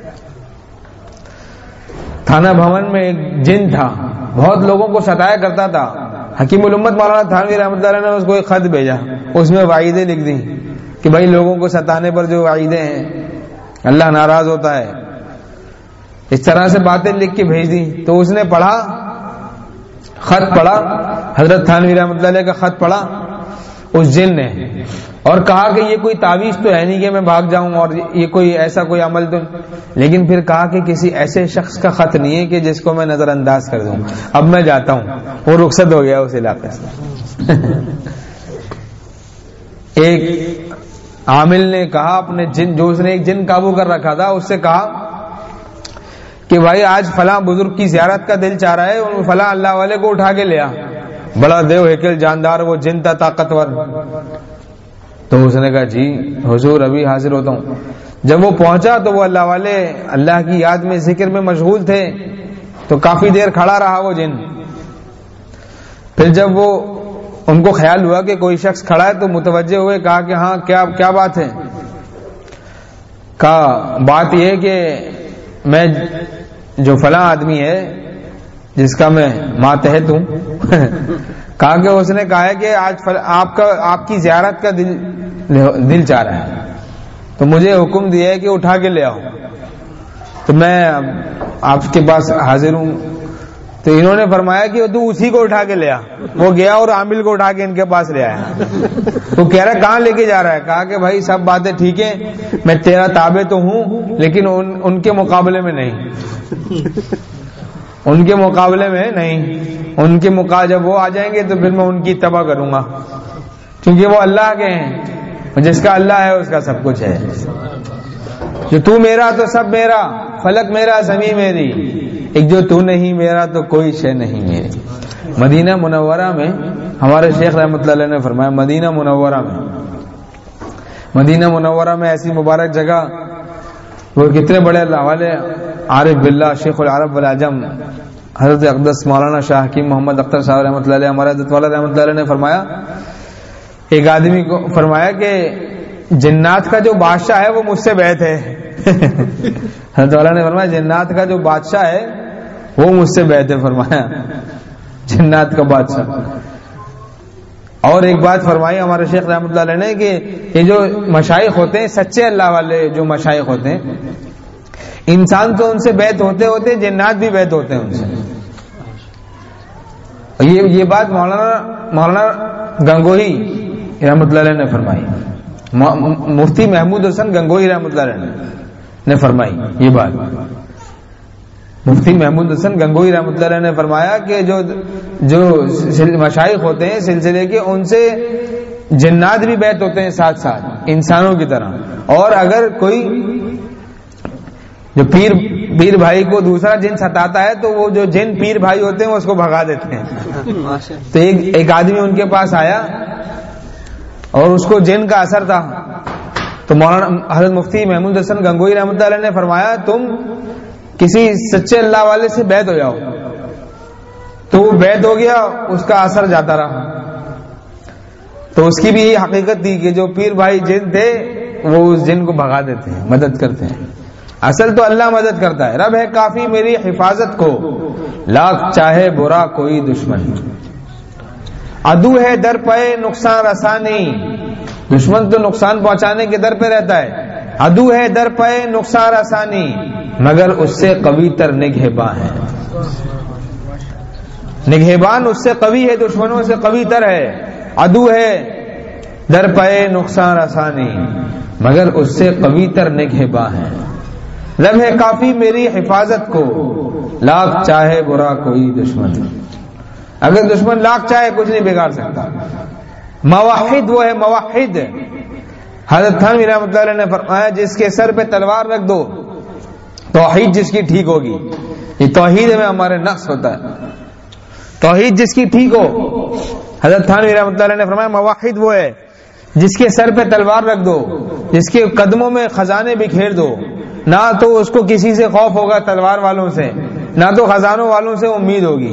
تھانہ بھون میں ایک جن تھا، بہت لوگوں کو ستایا کرتا تھا. حکیم الامت مولانا تھانوی رحمۃ اللہ علیہ نے اس کو ایک خط بھیجا، اس میں وعیدیں لکھ دی کہ بھائی لوگوں کو ستانے پر جو وعیدیں ہیں اللہ ناراض ہوتا ہے، اس طرح سے باتیں لکھ کے بھیج دی. تو اس نے پڑھا، خط پڑھا، حضرت تھانوی رحمۃ اللہ علیہ کا خط پڑھا اس جن نے، اور کہا کہ یہ کوئی تعویذ تو ہے نہیں کہ میں بھاگ جاؤں اور یہ کوئی ایسا کوئی عمل تو، لیکن پھر کہا کہ کسی ایسے شخص کا خط نہیں ہے کہ جس کو میں نظر انداز کر دوں، اب میں جاتا ہوں. وہ رخصت ہو گیا اس علاقے سے. ایک عامل نے کہا اپنے جن، جو اس نے ایک جن قابو کر رکھا تھا، اس سے کہا کہ بھائی آج فلاں بزرگ کی زیارت کا دل چاہ رہا ہے، فلاں اللہ والے کو اٹھا کے لیا، بڑا دیو ہیکل جاندار وہ جن تھا طاقتور. تو اس نے کہا جی حضور ابھی حاضر ہوتا ہوں. جب وہ پہنچا تو وہ اللہ والے اللہ کی یاد میں ذکر میں مشغول تھے، تو کافی دیر کھڑا رہا وہ جن. پھر جب وہ ان کو خیال ہوا کہ کوئی شخص کھڑا ہے تو متوجہ ہوئے، کہا کہ ہاں کیا کیا بات ہے؟ کہا بات یہ کہ میں جو فلاں آدمی ہے جس کا میں ماتحت ہوں کہا کہ اس نے کہا ہے کہ آج آپ کا آپ کی زیارت کا دل دل چاہ رہا ہے، تو مجھے حکم دیا ہے کہ اٹھا کے لے آؤ، تو میں آپ کے پاس حاضر ہوں. تو انہوں نے فرمایا کہ تو اسی کو اٹھا کے لے آ. وہ گیا اور عامل کو اٹھا کے ان کے پاس لے آیا. تو کہہ رہا کہاں لے کے جا رہا ہے؟ کہا کہ بھائی سب باتیں ٹھیک ہیں، میں تیرا تابع تو ہوں لیکن ان, ان کے مقابلے میں نہیں، ان کے مقابلے میں نہیں. ان کے مقابلے جب وہ آ جائیں گے تو پھر میں ان کی تباہ کروں گا، کیونکہ وہ اللہ کے ہیں، جس کا اللہ ہے اس کا سب کچھ ہے. جو تو میرا تو سب میرا، فلک میرا زمین میری، ایک جو تو نہیں میرا تو کوئی شے نہیں میری. مدینہ منورہ میں ہمارے شیخ رحمۃ اللہ علیہ نے فرمایا، مدینہ منورہ میں مدینہ منورہ میں ایسی مبارک جگہ، وہ کتنے بڑے اللہ والے عارف باللہ شیخ العرب والعجم حضرت اقدس مولانا شاہ حکیم محمد اختر صاحب رحمۃ اللہ علیہ، ہمارے حضرت والا رحمۃ اللہ علیہ نے فرمایا، ایک آدمی کو فرمایا کہ جنات کا جو بادشاہ ہے وہ مجھ سے بیعت ہے. حضرت والا نے فرمایا جنات کا جو بادشاہ ہے وہ مجھ سے بیعت ہے. فرمایا جنات کا بادشاہ. اور ایک بات فرمائی ہمارے شیخ رحمۃ اللہ علیہ نے کہ یہ جو مشائخ ہوتے ہیں، سچے اللہ والے جو مشائخ ہوتے ہیں، انسان تو ان سے بیعت ہوتے ہوتے جنات بھی بیعت ہوتے ہیں ان سے. یہ یہ بات مولانا مولانا گنگوہی رحمۃ اللہ علیہ نے فرمائی، مفتی محمود حسن گنگوہی رحمۃ اللہ علیہ نے فرمائی یہ بات. مفتی محمود حسن گنگوہی رحمۃ اللہ علیہ نے فرمایا کہ جو جو مشائخ ہوتے ہیں سلسلے کے، ان سے جنات بھی بیعت ہوتے ہیں ساتھ ساتھ انسانوں کی طرح. اور اگر کوئی جو پیر پیر بھائی کو دوسرا جن ستاتا ہے تو وہ جو جن پیر بھائی ہوتے ہیں وہ اس کو بھگا دیتے ہیں. تو ایک ایک آدمی ان کے پاس آیا اور اس کو جن کا اثر تھا، تو مولانا حضرت مفتی محمود حسن گنگوہی رحمۃ اللہ علیہ نے فرمایا تم کسی سچے اللہ والے سے بیعت ہو جاؤ. تو وہ بیعت ہو گیا، اس کا اثر جاتا رہا. تو اس کی بھی یہ حقیقت تھی کہ جو پیر بھائی جن تھے وہ اس جن کو بھگا دیتے ہیں، مدد کرتے ہیں. اصل تو اللہ مدد کرتا ہے. رب ہے کافی میری حفاظت کو، لاکھ چاہے برا کوئی دشمن. عدو ہے در پہ نقصان رسانی، دشمن تو نقصان پہنچانے کے در پہ رہتا ہے. عدو ہے در پہ نقصان رسانی، مگر اس سے قوی تر نگہباں ہے. نگہبان اس سے قوی ہے، دشمنوں سے قوی تر ہے. عدو ہے در پہ نقصان رسانی، مگر اس سے قوی تر نگہباں ہے. رب ہے کافی میری حفاظت کو، لاکھ چاہے برا کوئی دشمن. اگر دشمن لاکھ چاہے کچھ نہیں بگاڑ سکتا. موحد وہ ہے موحد. حضرت تھانوی رحمۃ اللہ علیہ نے فرمایا جس کے سر پہ تلوار رکھ دو توحید جس کی ٹھیک ہوگی. یہ توحید میں ہمارے نقص ہوتا ہے. توحید جس کی ٹھیک ہو، حضرت تھانوی رحمۃ اللہ علیہ نے فرمایا موحد وہ ہے جس کے سر پہ تلوار رکھ دو، جس کے قدموں میں خزانے بکھیر دو. نہ تو اس کو کسی سے خوف ہوگا تلوار والوں سے، نہ تو خزانوں والوں سے امید ہوگی.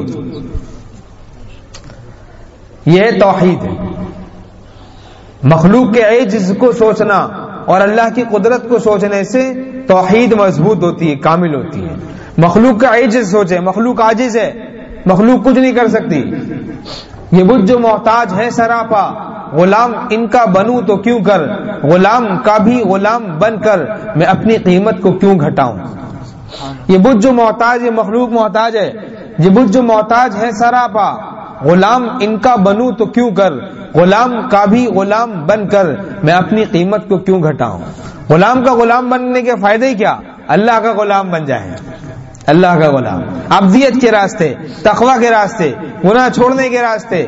یہ توحید ہے. مخلوق کے عجز کو سوچنا اور اللہ کی قدرت کو سوچنے سے توحید مضبوط ہوتی ہے، کامل ہوتی ہے. مخلوق کا عجز سوچے، مخلوق عاجز ہے، مخلوق کچھ نہیں کر سکتی. یہ بت جو محتاج ہے سراپا، غلام ان کا بنوں تو کیوں کر، غلام کا بھی غلام بن کر میں اپنی قیمت کو کیوں گھٹاؤں. یہ بت جو محتاج، یہ مخلوق محتاج ہے. یہ بت جو محتاج ہے سراپا، غلام ان کا بنوں تو کیوں کر، غلام کا بھی غلام بن کر میں اپنی قیمت کو کیوں گھٹاؤں. غلام کا غلام بننے کے فائدے ہی کیا؟ اللہ کا غلام بن جائیں. اللہ کا غلام عبدیت کے راستے، تقویٰ کے راستے، گناہ چھوڑنے کے راستے،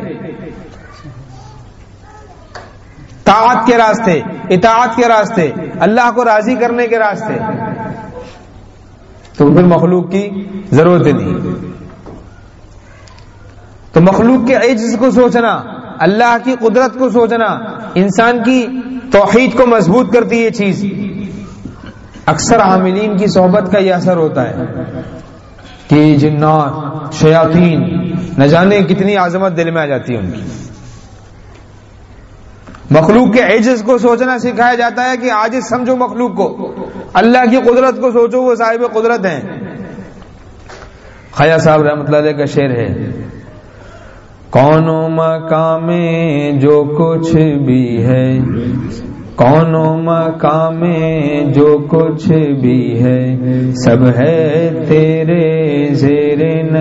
طاعت کے راستے، اطاعت کے راستے، اللہ کو راضی کرنے کے راستے. تو پھر مخلوق کی ضرورت نہیں. تو مخلوق کے عجز کو سوچنا، اللہ کی قدرت کو سوچنا انسان کی توحید کو مضبوط کرتی ہے. یہ چیز اکثر عاملین کی صحبت کا یہ اثر ہوتا ہے کہ جنات، شیاطین، نہ جانے کتنی عظمت دل میں آ جاتی ہے ان کی. مخلوق کے عجز کو سوچنا سکھایا جاتا ہے کہ عاجز سمجھو مخلوق کو، اللہ کی قدرت کو سوچو، وہ صاحب قدرت ہیں. خیا صاحب رحمۃ اللہ علیہ کا شعر ہے، کون و مقام جو کچھ بھی ہے، کون و مقام جو کچھ بھی ہے، سب ہے تیرے زیر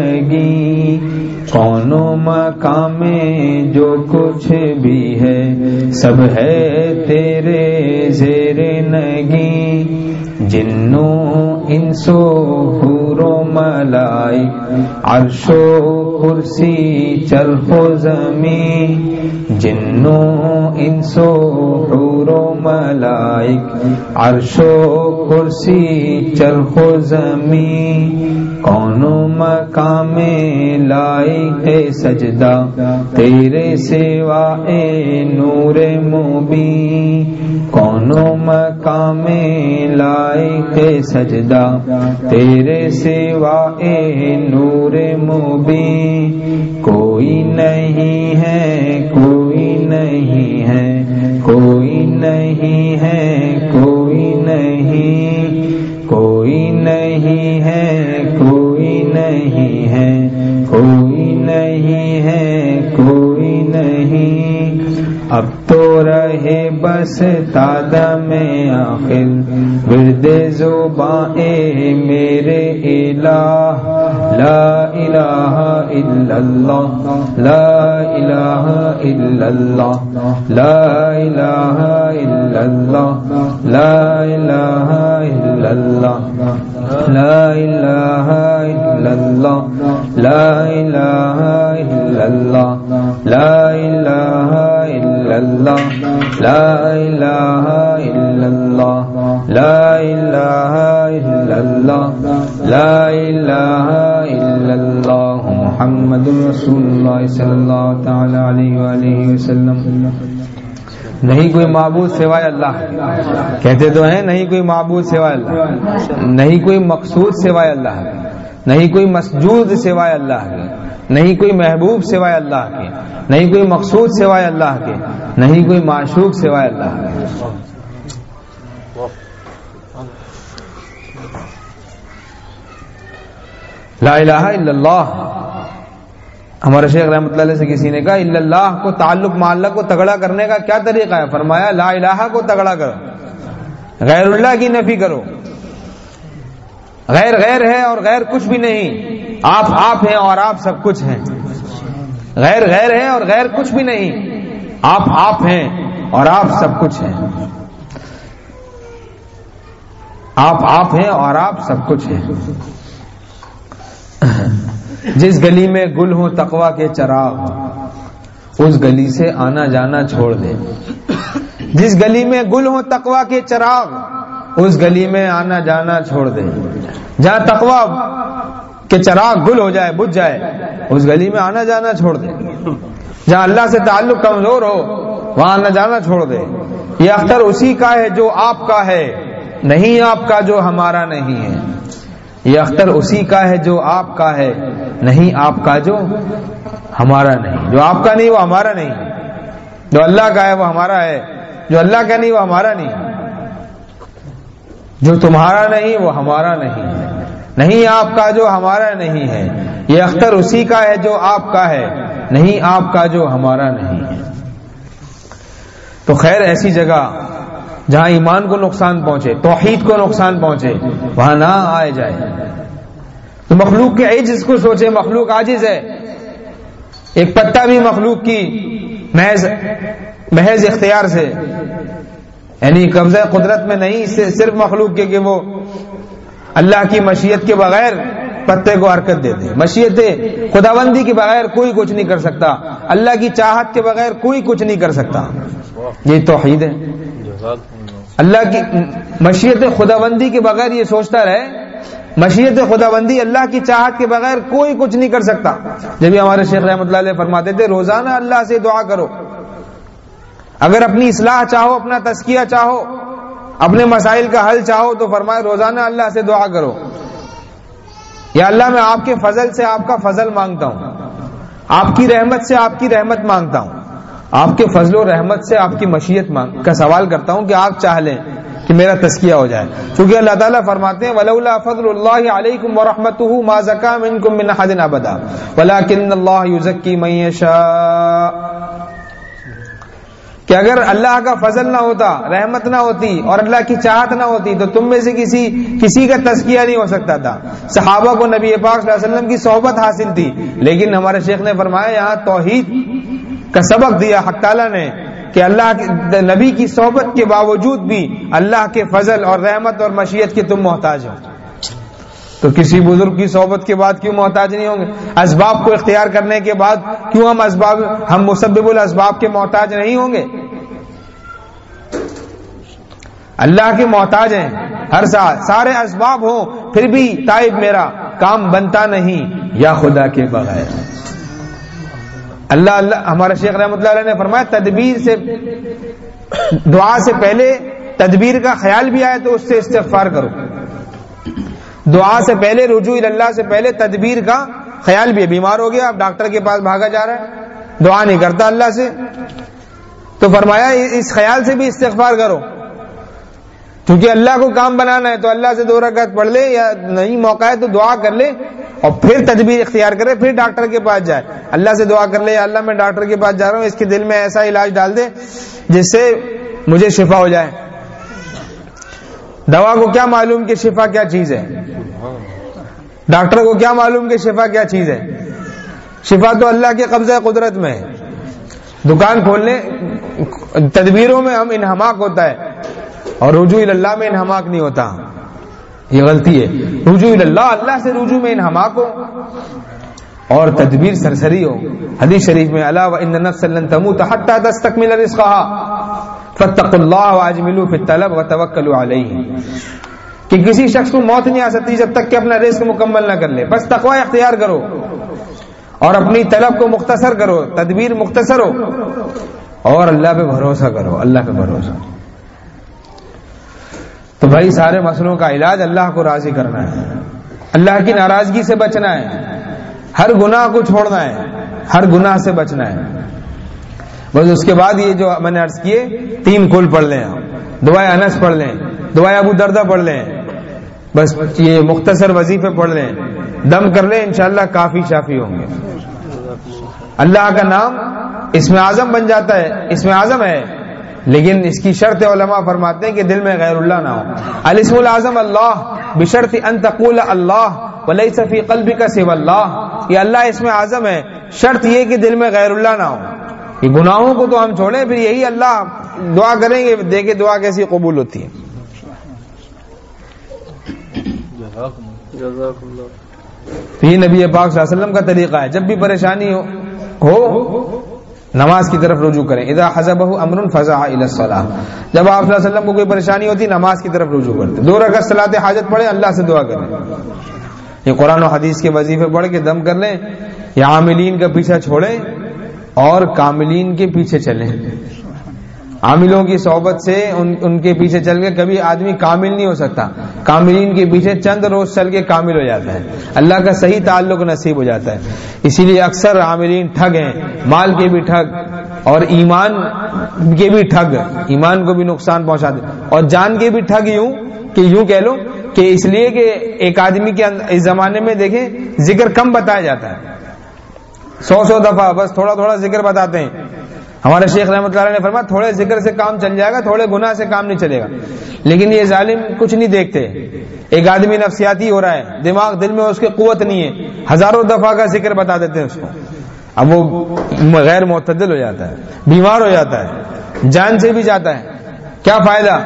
نگی. کون و مقام جو کچھ بھی ہے، سب ہے تیرے زیر نگی. جنو انسو حور و ملائک، عرش و کرسی چرخ و زمین. جنو انسو حور و ملائک، عرش و کرسی چرخ و زمین. کون و مقام لائق سجدہ تیرے سوا اے نور مبین. کون و مقام لائق سجدہ تیرے سوا اے نور مبین. کوئی نہیں ہے، کوئی نہیں ہے، کوئی نہیں ہے، کوئی نہیں، کوئی نہیں ہے، کوئی نہیں ہے، کوئی نہیں ہے، کوئی نہیں. اب تو رہے بس تادم آخر ورد زباں اے میرے الہ. لا الہ الا اللہ، لا الہ الا اللہ، لا الہ الا اللہ، لا الہ الا اللہ، لا الہ الا اللہ، لا الہ الا اللہ، لا الہ الا اللہ، لا الہ الا اللہ، لا الہ الا اللہ، لا الہ الا اللہ. محمد رسول اللہ صلی اللہ تعالی علیہ وآلہ وسلم. نہیں کوئی معبود سوائے اللہ، کہتے تو ہیں نہیں کوئی معبود سوائے اللہ، نہیں کوئی مقصود سوائے اللہ. نہیں کوئی مسجود سوائے اللہ کے، نہیں کوئی محبوب سوائے اللہ کے، نہیں کوئی مقصود سوائے اللہ کے، نہیں کوئی معشوق سوائے اللہ کے۔ لا الہ الا اللہ۔ ہمارے شیخ رحمۃ اللہ علیہ سے کسی نے کہا الا اللہ کو تعلق معلق کو تگڑا کرنے کا کیا طریقہ ہے؟ فرمایا لا الہ کو تگڑا کرو، غیر اللہ کی نفی کرو۔ غیر غیر ہے اور غیر کچھ بھی نہیں، آپ آپ ہیں اور آپ سب کچھ ہیں۔ غیر غیر ہے اور غیر کچھ بھی نہیں، آپ آپ ہیں اور آپ سب کچھ ہیں۔ آپ آپ ہیں اور آپ سب کچھ ہیں۔ جس گلی میں گل ہو تقویٰ کے چراغ، اس گلی سے آنا جانا چھوڑ دے۔ جس گلی میں گل ہو تقویٰ کے چراغ، اس گلی میں آنا جانا چھوڑ دے۔ جہاں تقویٰ کے چراغ گل ہو جائے، بجھ جائے، اس گلی میں آنا جانا چھوڑ دے۔ جہاں اللہ سے تعلق کمزور ہو، وہاں آنا جانا چھوڑ دے۔ یہ اختر اسی کا ہے جو آپ کا ہے، نہیں آپ کا جو ہمارا نہیں ہے۔ یہ اختر اسی کا ہے جو آپ کا ہے، نہیں آپ کا جو ہمارا نہیں۔ جو آپ کا نہیں وہ ہمارا نہیں، جو اللہ کا ہے وہ ہمارا ہے، جو اللہ کا نہیں وہ ہمارا نہیں، جو تمہارا نہیں وہ ہمارا نہیں ہے، نہیں آپ کا جو ہمارا نہیں ہے۔ یہ اختر اسی کا ہے جو آپ کا ہے، نہیں آپ کا جو ہمارا نہیں ہے۔ تو خیر ایسی جگہ جہاں ایمان کو نقصان پہنچے، توحید کو نقصان پہنچے، وہاں نہ آئے جائے۔ تو مخلوق کے عجز کو سوچے، مخلوق عاجز ہے، ایک پتا بھی مخلوق کی محض محض اختیار سے، یعنی قبضہ قدرت میں نہیں، صرف مخلوق کے کہ وہ اللہ کی مشیت کے بغیر پتے کو حرکت دے دے۔ مشیت خداوندی کے بغیر کوئی کچھ نہیں کر سکتا، اللہ کی چاہت کے بغیر کوئی کچھ نہیں کر سکتا۔ یہ توحید ہے۔ اللہ کی مشیت خداوندی کے بغیر یہ سوچتا رہے، مشیت خداوندی اللہ کی چاہت کے بغیر کوئی کچھ نہیں کر سکتا۔ جب بھی ہمارے شیخ رحمۃ اللہ علیہ فرماتے تھے روزانہ اللہ سے دعا کرو، اگر اپنی اصلاح چاہو، اپنا تزکیہ چاہو، اپنے مسائل کا حل چاہو، تو فرمائے روزانہ اللہ سے دعا کرو، یا اللہ میں آپ کے فضل سے آپ کا فضل مانگتا ہوں، آپ کی رحمت سے آپ کی رحمت مانگتا ہوں، آپ کے فضل و رحمت سے آپ کی مشیت مانگ کا سوال کرتا ہوں کہ آپ چاہ لیں کہ میرا تزکیہ ہو جائے۔ کیونکہ اللہ تعالیٰ فرماتے ہیں وَلَوْلَا فَضْلُ اللَّهِ عَلَيْكُمْ وَرَحْمَتُهُ مَا زَكَىٰ مِنكُم مِّنْ أَحَدٍ أَبَدًا وَلَٰكِنَّ اللَّهَ يُزَكِّي مَن يَشَاءُ۔ کہ اگر اللہ کا فضل نہ ہوتا، رحمت نہ ہوتی اور اللہ کی چاہت نہ ہوتی تو تم میں سے کسی کسی کا تزکیہ نہیں ہو سکتا تھا۔ صحابہ کو نبی پاک صلی اللہ علیہ وسلم کی صحبت حاصل تھی، لیکن ہمارے شیخ نے فرمایا یہاں توحید کا سبق دیا حق تعالیٰ نے کہ اللہ کے نبی کی صحبت کے باوجود بھی اللہ کے فضل اور رحمت اور مشیت کے تم محتاج ہو، تو کسی بزرگ کی صحبت کے بعد کیوں محتاج نہیں ہوں گے؟ اسباب کو اختیار کرنے کے بعد کیوں ہم اسباب ہم مسبب الاسباب کے محتاج نہیں ہوں گے؟ اللہ کے محتاج ہیں ہر ساتھ، سارے اسباب ہوں پھر بھی تائب میرا کام بنتا نہیں یا خدا کے بغیر۔ اللہ اللہ ہمارے شیخ رحمۃ اللہ علیہ نے فرمایا تدبیر سے، دعا سے پہلے تدبیر کا خیال بھی آئے تو اس سے استغفار کرو۔ دعا سے پہلے، رجوع اللہ سے پہلے تدبیر کا خیال بھی ہے۔ بیمار ہو گیا، اب ڈاکٹر کے پاس بھاگا جا رہا ہے، دعا نہیں کرتا اللہ سے، تو فرمایا اس خیال سے بھی استغفار کرو، کیونکہ اللہ کو کام بنانا ہے تو اللہ سے دو رکعت پڑھ لے، یا نہیں موقع ہے تو دعا کر لے اور پھر تدبیر اختیار کرے، پھر ڈاکٹر کے پاس جائے، اللہ سے دعا کر لے یا اللہ میں ڈاکٹر کے پاس جا رہا ہوں، اس کے دل میں ایسا علاج ڈال دے جس سے مجھے شفا ہو جائے۔ دوا کو کیا معلوم کہ شفا کیا چیز ہے، ڈاکٹر کو کیا معلوم کہ شفا کیا چیز ہے؟ شفا تو اللہ کے قبضہ قدرت میں ہے۔ دکان کھولنے تدبیروں میں ہم انہماک ہوتا ہے اور رجوع اللہ میں انہماک نہیں ہوتا، یہ غلطی ہے۔ رجوع اللہ، اللہ سے رجوع میں انہماک ہو اور تدبیر سرسری ہو۔ حدیث شریف میں الا وان نفسا لن تموت حتى تستكمل رزقها فاتقوا الله واجملوا في الطلب وتوکلوا علیہ، کہ کسی شخص کو موت نہیں آ سکتی جب تک کہ اپنا رزق مکمل نہ کر لے، بس تقوی اختیار کرو اور اپنی طلب کو مختصر کرو، تدبیر مختصر ہو اور اللہ پہ بھروسہ کرو، اللہ پہ بھروسہ۔ تو بھائی سارے مسئلوں کا علاج اللہ کو راضی کرنا ہے، اللہ کی ناراضگی سے بچنا ہے، ہر گناہ کو چھوڑنا ہے، ہر گناہ سے بچنا ہے. بس اس کے بعد یہ جو میں نے عرض کیے تین کل پڑھ لیں، دعائے انس پڑھ لیں، دعائے ابو دردہ پڑھ لیں، بس یہ مختصر وظیفے پڑھ لیں، دم کر لیں، انشاءاللہ کافی شافی ہوں گے. اللہ کا نام اسم اعظم بن جاتا ہے، اسم اعظم ہے، لیکن اس کی شرط علماء فرماتے ہیں کہ دل میں غیر اللہ نہ ہو. الاسم الاعظم اللہ بشرط ان تقول اللہ وليس في قلبك سوى اللہ. یہ اللہ اسم اعظم ہے، شرط یہ کہ دل میں غیر اللہ نہ ہو. یہ گناہوں کو تو ہم چھوڑیں، پھر یہی اللہ دعا کریں گے، دیکھیں دعا کیسی قبول ہوتی ہے. یہ نبی پاک صلی اللہ علیہ وسلم کا طریقہ ہے، جب بھی پریشانی ہو, ہو نماز کی طرف رجوع کریں. اذا حزبه امر فزع الى الصلاه. جب آپ صلی اللہ علیہ وسلم کو کوئی پریشانی ہوتی نماز کی طرف رجوع کرتے، دو رکعت صلاۃ حاجت پڑھیں، اللہ سے دعا کریں. یہ قرآن و حدیث کے وظیفے پڑھ کے دم کر لیں، یا عاملین کا پیچھا چھوڑیں اور کاملین کے پیچھے چلیں. عاملوں کی صحبت سے ان, ان کے پیچھے چل کے کبھی آدمی کامل نہیں ہو سکتا. کاملین کے پیچھے چند روز چل کے کامل ہو جاتا ہے، اللہ کا صحیح تعلق نصیب ہو جاتا ہے. اسی لیے اکثر عاملین ٹھگ ہیں، مال کے بھی ٹھگ اور ایمان کے بھی ٹھگ، ایمان کو بھی نقصان پہنچاتے، اور جان کے بھی ٹھگ. یوں کہ یوں کہہ لو کہ اس لیے کہ ایک آدمی کے اس زمانے میں دیکھیں ذکر کم بتایا جاتا ہے، سو سو دفعہ بس تھوڑا تھوڑا ذکر بتاتے ہیں. ہمارے شیخ رحمۃ اللہ علیہ نے فرمایا تھوڑے ذکر سے کام چل جائے گا، تھوڑے گناہ سے کام نہیں چلے گا. لیکن یہ ظالم کچھ نہیں دیکھتے. ایک آدمی نفسیاتی ہو رہا ہے، دماغ دل میں اس کی قوت نہیں ہے، ہزاروں دفعہ کا ذکر بتا دیتے ہیں اس کو. اب وہ غیر معتدل ہو جاتا ہے، بیمار ہو جاتا ہے، جان سے بھی جاتا ہے. کیا فائدہ،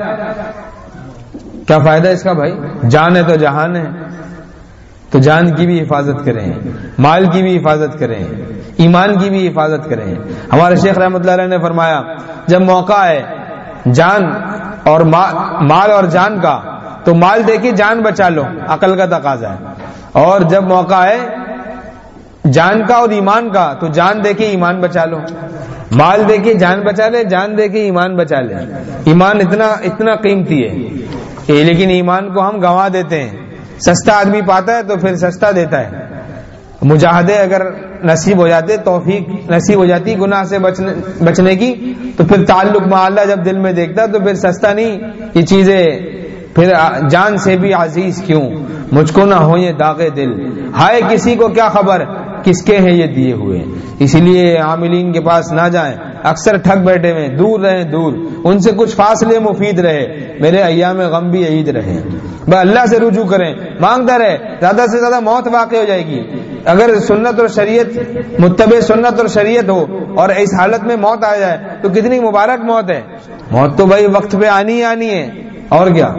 کیا فائدہ اس کا بھائی؟ جان ہے تو جہان ہے، تو جان کی بھی حفاظت کریں، مال کی بھی حفاظت کریں، ایمان کی بھی حفاظت کریں. ہمارے شیخ رحمۃ اللہ علیہ نے فرمایا جب موقع ہے جان اور مال اور جان کا تو مال دے کے جان بچا لو، عقل کا تقاضا ہے. اور جب موقع ہے جان کا اور ایمان کا تو جان دے کے ایمان بچا لو. مال دے کے جان بچا لے، جان دے کے ایمان بچا لے. ایمان اتنا اتنا قیمتی ہے، لیکن ایمان کو ہم گنوا دیتے ہیں. سستا آدمی پاتا ہے تو پھر سستا دیتا ہے. مجاہدے اگر نصیب ہو جاتے، توفیق نصیب ہو جاتی گناہ سے بچنے بچنے کی، تو پھر تعلق مع اللہ جب دل میں دیکھتا تو پھر سستا نہیں یہ چیزیں. پھر جان سے بھی عزیز کیوں مجھ کو نہ ہو یہ داغ دل، ہائے کسی کو کیا خبر کس کے ہیں یہ دیے ہوئے. اسی لیے عاملین کے پاس نہ جائیں، اکثر ٹھگ بیٹھے ہوئے، دور رہیں، دور ان سے کچھ فاصلے مفید رہے. میرے ایام غم بھی عید رہے. بس اللہ سے رجوع کریں، مانگتا رہے، زیادہ سے زیادہ موت واقع ہو جائے گی. اگر سنت اور شریعت متبع سنت اور شریعت ہو اور اس حالت میں موت آ جائے تو کتنی مبارک موت ہے. موت تو بھائی وقت پہ آنی ہی آنی ہے، اور کیا.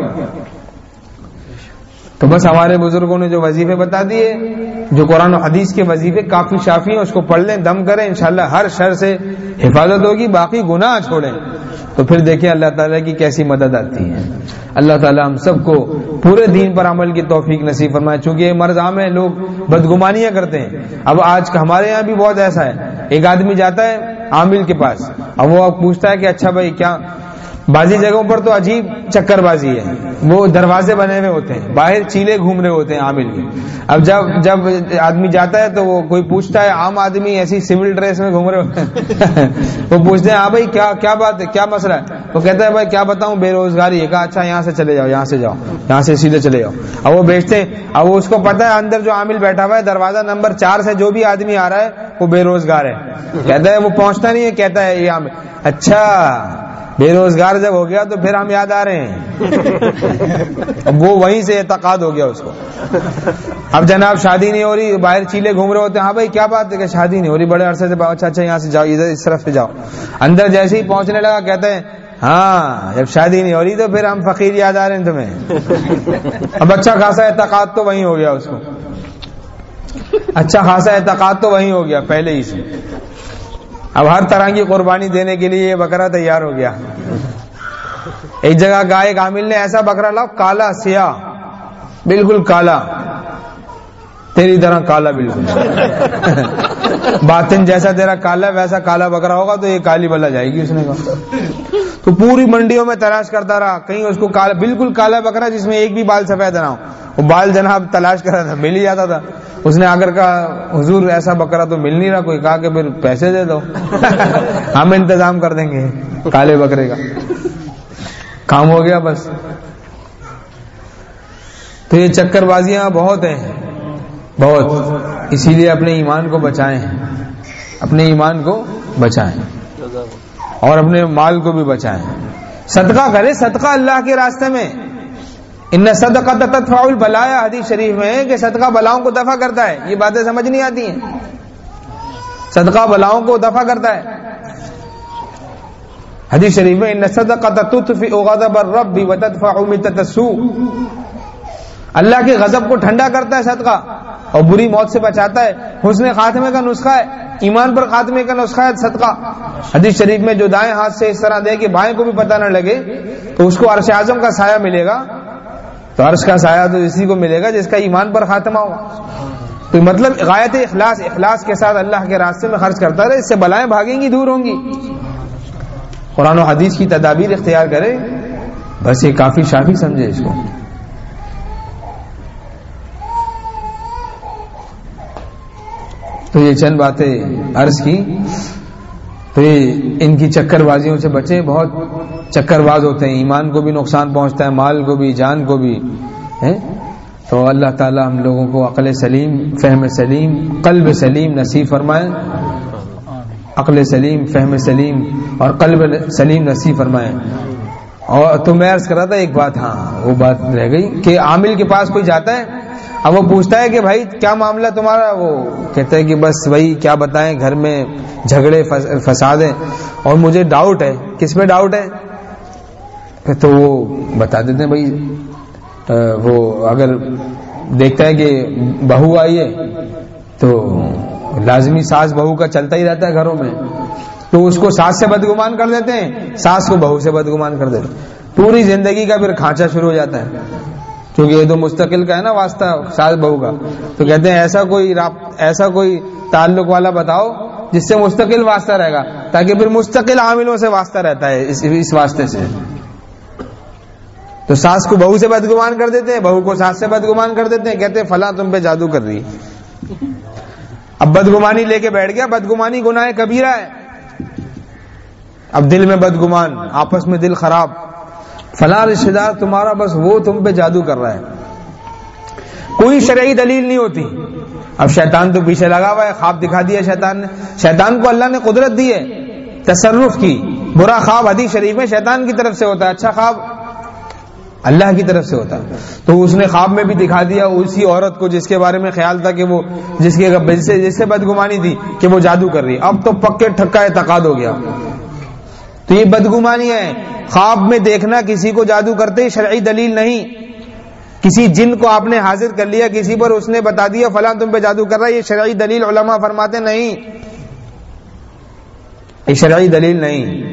تو بس ہمارے بزرگوں نے جو وظیفے بتا دیے، جو قرآن و حدیث کے وظیفے کافی شافی ہیں، اس کو پڑھ لیں، دم کریں، انشاءاللہ ہر شر سے حفاظت ہوگی. باقی گناہ چھوڑیں تو پھر دیکھیں اللہ تعالیٰ کی کیسی مدد آتی ہے. اللہ تعالیٰ ہم سب کو پورے دین پر عمل کی توفیق نصیب فرمائے. چونکہ یہ مرض عام ہے، لوگ بدگمانیاں کرتے ہیں. اب آج ہمارے یہاں بھی بہت ایسا ہے، ایک آدمی جاتا ہے عامل کے پاس، اب وہ پوچھتا ہے کہ اچھا بھائی کیا، بعضی جگہوں پر تو عجیب چکر بازی ہے، وہ دروازے بنے ہوئے ہوتے ہیں، باہر چیلے گھوم رہے ہوتے ہیں عامل کے. اب جب جب آدمی جاتا ہے تو وہ کوئی پوچھتا ہے، عام آدمی ایسی سول ڈریس میں گھوم رہے ہوتے ہیں وہ پوچھتے ہیں ہاں بھائی کیا کیا بات ہے، کیا مسئلہ ہے؟ وہ کہتا ہے بھائی کیا بتاؤں، بے روزگاری ہے. کہا اچھا یہاں سے چلے جاؤ، یہاں سے جاؤ، یہاں سے سیدھے چلے جاؤ. اب وہ بیچتے ہیں، اب وہ اس کو پتا ہے اندر جو عامل بیٹھا ہوا ہے دروازہ نمبر چار سے جو بھی آدمی آ رہا ہے وہ بے روزگار ہے. کہتا ہے وہ پہنچتا نہیں ہے، کہتا ہے یہ عامل. اچھا بے روزگار جب ہو گیا تو پھر ہم یاد آ رہے ہیں. اب وہ وہیں سے اعتقاد ہو گیا اس کو. اب جناب شادی نہیں ہو رہی، باہر چیلے گھوم رہے ہوتے ہیں، ہاں بھائی کیا بات ہے کہ شادی نہیں ہو رہی، بڑے عرصے سے. اچھا اچھا یہاں سے جاؤ، ادھر اس طرف سے جاؤ. اندر جیسے ہی پہنچنے لگا کہتے ہیں ہاں جب شادی نہیں ہو رہی تو پھر ہم فقیر یاد آ رہے ہیں تمہیں. اب اچھا خاصا اعتقاد تو وہیں ہو گیا اس کو، اچھا خاصا اعتقاد تو وہیں ہو گیا پہلے ہی سے. اب ہر طرح کی قربانی دینے کے لیے یہ بکرا تیار ہو گیا. ایک جگہ کا ایک عامل نے ایسا بکرا لاؤ، کالا سیاہ، بالکل کالا، تیری طرح کالا بالکل باطن جیسا تیرا کالا ویسا کالا بکرا ہوگا تو یہ کالی بلا جائے گی. اس نے کہا تو پوری منڈیوں میں تلاش کرتا رہا, کہیں اس کو کالا, بالکل کالا بکرا جس میں ایک بھی بال سفید نہ ہو. وہ بال جناب تلاش کر رہا تھا, مل ہی جاتا تھا. اس نے آ کر کہا حضور ایسا بکرا تو مل نہیں رہا. کوئی کہا کہ پھر پیسے دے دو, ہم انتظام کر دیں گے کالے بکرے کا. کام ہو گیا بس. تو یہ چکر بازیاں بہت ہیں, بہت. اسی لیے اپنے ایمان کو بچائیں, اپنے ایمان کو بچائیں اور اپنے مال کو بھی بچائیں. صدقہ کرے, صدقہ اللہ کے راستے میں. ان صدقہ تدفع البلایا, حدیث شریف میں ہے کہ صدقہ بلاؤں کو دفع کرتا ہے. یہ باتیں سمجھ نہیں آتی ہیں. صدقہ بلاؤں کو دفع کرتا ہے. حدیث شریف میں ان صدقہ تطفئ غضب الرب وتدفع متۃ السوء, اللہ کے غضب کو ٹھنڈا کرتا ہے صدقہ اور بری موت سے بچاتا ہے. حسن خاتمے کا نسخہ ہے, ایمان پر خاتمے کا نسخہ ہے صدقہ. حدیث شریف میں جو دائیں ہاتھ سے اس طرح دے کہ بائیں کو بھی پتہ نہ لگے تو اس کو عرش اعظم کا سایہ ملے گا. تو عرش کا سایہ تو اسی کو ملے گا جس کا ایمان پر خاتمہ ہو. تو مطلب غایت اخلاص, اخلاص کے ساتھ اللہ کے راستے میں خرچ کرتا رہے, اس سے بلائیں بھاگیں گی, دور ہوں گی. قرآن و حدیث کی تدابیر اختیار کرے, بس یہ کافی شافی سمجھے اس کو. تو یہ چند باتیں عرض کی. تو یہ ان کی چکر بازیوں سے بچیں. بہت چکر باز ہوتے ہیں, ایمان کو بھی نقصان پہنچتا ہے, مال کو بھی, جان کو بھی. تو اللہ تعالی ہم لوگوں کو عقل سلیم, فہم سلیم, قلب سلیم نصیب فرمائے. عقل سلیم, فہم سلیم اور قلب سلیم نصیب فرمائے. اور تو میں عرض کر رہا تھا ایک بات, ہاں وہ بات رہ گئی کہ عامل کے پاس کوئی جاتا ہے, اب وہ پوچھتا ہے کہ بھائی کیا معاملہ تمہارا. وہ کہتا ہے کہ بس وہی کیا بتائیں, گھر میں جھگڑے فساد ہیں اور مجھے ڈاؤٹ ہے. کس پہ ڈاؤٹ ہے؟ تو وہ بتا دیتے ہیں بھائی وہ اگر دیکھتا ہے کہ بہو آئی ہے تو لازمی ساس بہو کا چلتا ہی رہتا ہے گھروں میں, تو اس کو ساس سے بدگمان کر دیتے ہیں, ساس کو بہو سے بدگمان کر دیتے ہیں. پوری زندگی کا پھر کھانچا شروع ہو جاتا ہے, کیونکہ یہ تو مستقل کا ہے نا واسطہ ساس بہو کا. تو کہتے ہیں ایسا کوئی ایسا کوئی تعلق والا بتاؤ جس سے مستقل واسطہ رہے گا, تاکہ پھر مستقل عاملوں سے واسطہ رہتا ہے اس, اس واسطے سے. تو ساس کو بہو سے بدگمان کر دیتے ہیں, بہو کو ساس سے بدگمان کر دیتے ہیں, کہتے ہیں فلاں تم پہ جادو کر رہی ہے. اب بدگمانی لے کے بیٹھ گیا. بدگمانی گناہ کبیرہ ہے. اب دل میں بدگمان, آپس میں دل خراب, فلاں رشتہ دار تمہارا بس وہ تم پہ جادو کر رہا ہے, کوئی شرعی دلیل نہیں ہوتی. اب شیطان تو پیچھے لگا ہوا ہے, خواب دکھا دیا شیطان نے. شیطان کو اللہ نے قدرت دی ہے تصرف کی. برا خواب حدیث شریف میں شیطان کی طرف سے ہوتا ہے, اچھا خواب اللہ کی طرف سے ہوتا ہے. تو اس نے خواب میں بھی دکھا دیا اسی عورت کو جس کے بارے میں خیال تھا کہ وہ جس کے جس سے بدگمانی تھی کہ وہ جادو کر رہی ہے. اب تو پکے ٹھکا اعتقاد ہو گیا. تو یہ بدگمانی ہے. خواب میں دیکھنا کسی کو جادو کرتے ہی شرعی دلیل نہیں. کسی جن کو آپ نے حاضر کر لیا, کسی پر اس نے بتا دیا فلاں تم پہ جادو کر رہا ہے, یہ شرعی دلیل علماء فرماتے نہیں, یہ شرعی دلیل نہیں.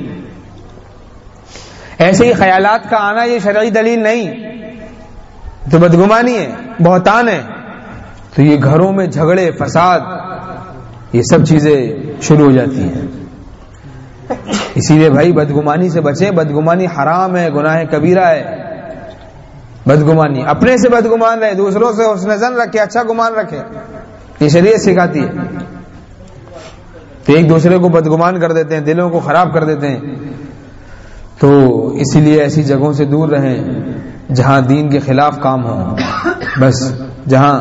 ایسے ہی خیالات کا آنا یہ شرعی دلیل نہیں, تو بدگمانی ہے, بہتان ہے. تو یہ گھروں میں جھگڑے فساد یہ سب چیزیں شروع ہو جاتی ہیں. اسی لیے بھائی بدگمانی سے بچیں. بدگمانی حرام ہے, گناہ کبیرہ ہے. بدگمانی اپنے سے بدگمان رہے, دوسروں سے حسن ظن رکھے, اچھا گمان رکھے, یہ شریعت سکھاتی ہے. تو ایک دوسرے کو بدگمان کر دیتے ہیں, دلوں کو خراب کر دیتے ہیں. تو اسی لیے ایسی جگہوں سے دور رہیں جہاں دین کے خلاف کام ہو. بس جہاں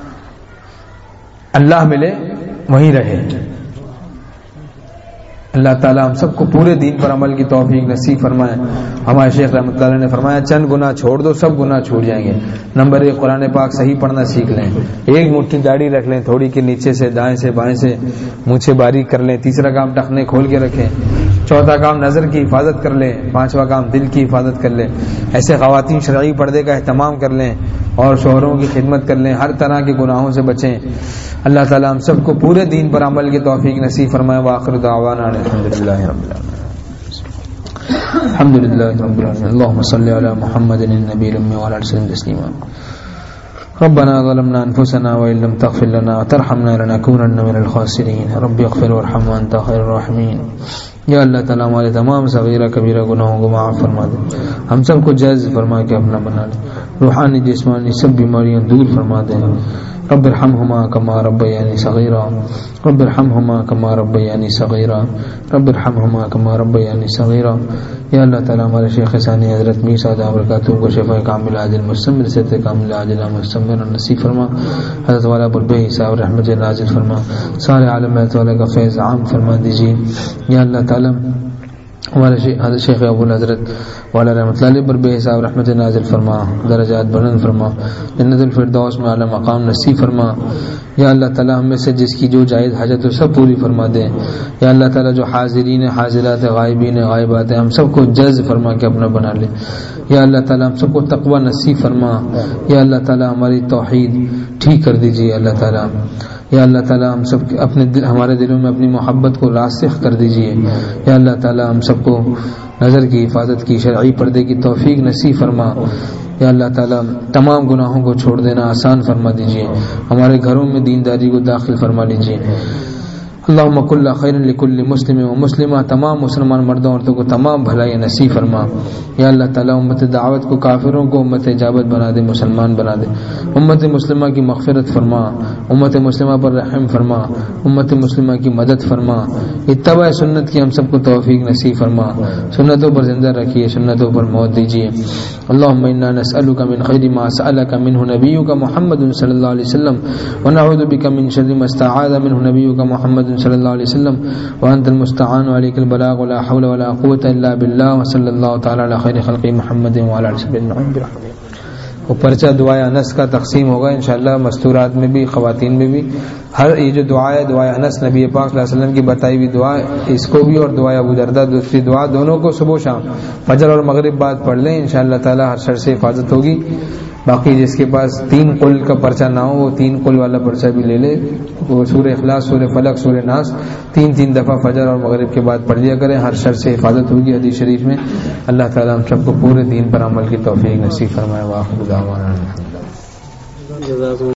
اللہ ملے وہیں رہے. اللہ تعالیٰ ہم سب کو پورے دین پر عمل کی توفیق نصیب فرمائے. ہمارے شیخ رحمۃ اللہ نے فرمایا چند گناہ چھوڑ دو, سب گناہ چھوٹ جائیں گے. نمبر ایک, قرآن پاک صحیح پڑھنا سیکھ لیں. ایک مٹھی داڑھی رکھ لیں, تھوڑی کے نیچے سے, دائیں سے بائیں سے مونچھیں باریک کر لیں. تیسرا کام ٹخنے کھول کے رکھیں. چوتھا کام نظر کی حفاظت کر لیں. پانچواں کام دل کی حفاظت کر لیں. ایسے خواتین شرعی پردے کا اہتمام کر لیں اور شوہروں کی خدمت کر لیں. ہر طرح کے گناہوں سے بچیں. اللہ تعالیٰ ہم سب کو پورے دین پر عمل کی توفیق نصیب فرمائے. وآخر دعوانا الحمدللہ رب العالمین. الحمدللہ رب العالمین. اللهم صل علی محمد النبی الأمی وعلى آلہ وسلم تسلیما. ربنا ظلمنا انفسنا وان لم تغفر لنا وترحمنا لنكونن من الخاسرين. رب اغفر وارحم وانت خير الراحمين. یا اللہ تعالیٰ ہمارے تمام صغیرہ کبیرہ گناہوں کو معاف فرما دے، ہم سب کو جائز فرما کے اپنا بنا لے، روحانی جسمانی سب بیماریاں دور فرما دے۔ رب ارحمہما کما ربیانی صغیرا، رب ارحمہما کما ربیانی صغیرا، رب ارحمہما کما ربیانی صغیرا۔ یا اللہ تعالیٰ ہمارے شیخ ثانی حضرت میر صاحب برکاتہ کو شفاء کامل عاجل مستمر صحت کامل عاجل مستمر نصیب فرما، حضرت والا بربے صاحب رحمت نازل فرما، سارے عالم والا کا فیض عام فرما دیجیے۔ یا اللہ تعالیٰ ہمارے شیخ ابو حضرت والا رحمۃ اللہ علیہ پر بے حساب رحمت نازل فرما، درجات بلند فرما، جنت الفردوس میں اعلیٰ مقام نصیب فرما۔ یا اللہ تعالیٰ ہم میں سے جس کی جو جائز حاجت ہو سب پوری فرما دے۔ یا اللہ تعالیٰ جو حاضرین حاضرات غائبین غائبات ہیں ہم سب کو جز فرما کے اپنا بنا لے۔ یا اللہ تعالیٰ ہم سب کو تقوی نصیب فرما۔ یا اللہ تعالیٰ ہماری توحید ٹھیک کر دیجیے اللہ تعالیٰ۔ یا اللہ تعالیٰ ہم سب اپنے دل ہمارے دلوں میں اپنی محبت کو راسخ کر دیجیے۔ یا اللہ تعالیٰ ہم سب کو نظر کی حفاظت کی شرعی پردے کی توفیق نصیب فرما۔ یا اللہ تعالیٰ تمام گناہوں کو چھوڑ دینا آسان فرما دیجیے، ہمارے گھروں میں دینداری کو داخل فرما لیجیے۔ اللہم کل خیر لکل مسلم و مسلمہ، تمام مسلمان مردوں عورتوں کو تمام بھلائی نصیب فرما۔ یا اللہ تعالیٰ امت دعوت کو کافروں کو امت اجابت بنا دے، مسلمان بنا دے۔ امت مسلمہ کی مغفرت فرما، امت مسلمہ پر رحم فرما، امت مسلمہ کی مدد فرما، اتباع سنت کی ہم سب کو توفیق نصیب فرما، سنتوں پر زندہ رکھیے، سنتوں پر موت دیجیے۔ اللہم انا نسألک من خیر ما سألک منہ نبیک محمد صلی اللہ علیہ وسلم ونعوذ بک من شر ما استعاذ منہ نبیک محمد صلی اللہ علیہ وسلم وانت المستعان وعلیک البلاغ ولا حول ولا قوة الا باللہ وصلی اللہ تعالی علی خیر خلق محمد وعلی آلہ وصحبہ اجمعین برحمتہ۔ وہ پرچہ دعائے انس کا تقسیم ہوگا انشاءاللہ، مستورات میں بھی خواتین میں بھی۔ ہر یہ جو دعا ہے دعائے انس نبی پاک صلی اللہ علیہ وسلم کی بتائی ہوئی دعا، اس کو بھی اور دعائے ابو دردہ دوسری دعا، دونوں کو صبح و شام فجر اور مغرب بعد پڑھ لیں، انشاءاللہ تعالی ہر شر سے حفاظت ہوگی۔ باقی جس کے پاس تین قل کا پرچہ نہ ہو وہ تین قل والا پرچہ بھی لے لے، وہ سورہ اخلاص، سورہ فلق، سورہ ناس تین تین دفعہ فجر اور مغرب کے بعد پڑھ لیا کریں، ہر شر سے حفاظت ہوگی حدیث شریف میں۔ اللہ تعالیٰ ہم سب کو پورے دین پر عمل کی توفیق نصیب فرمائے۔ واخر دعوانا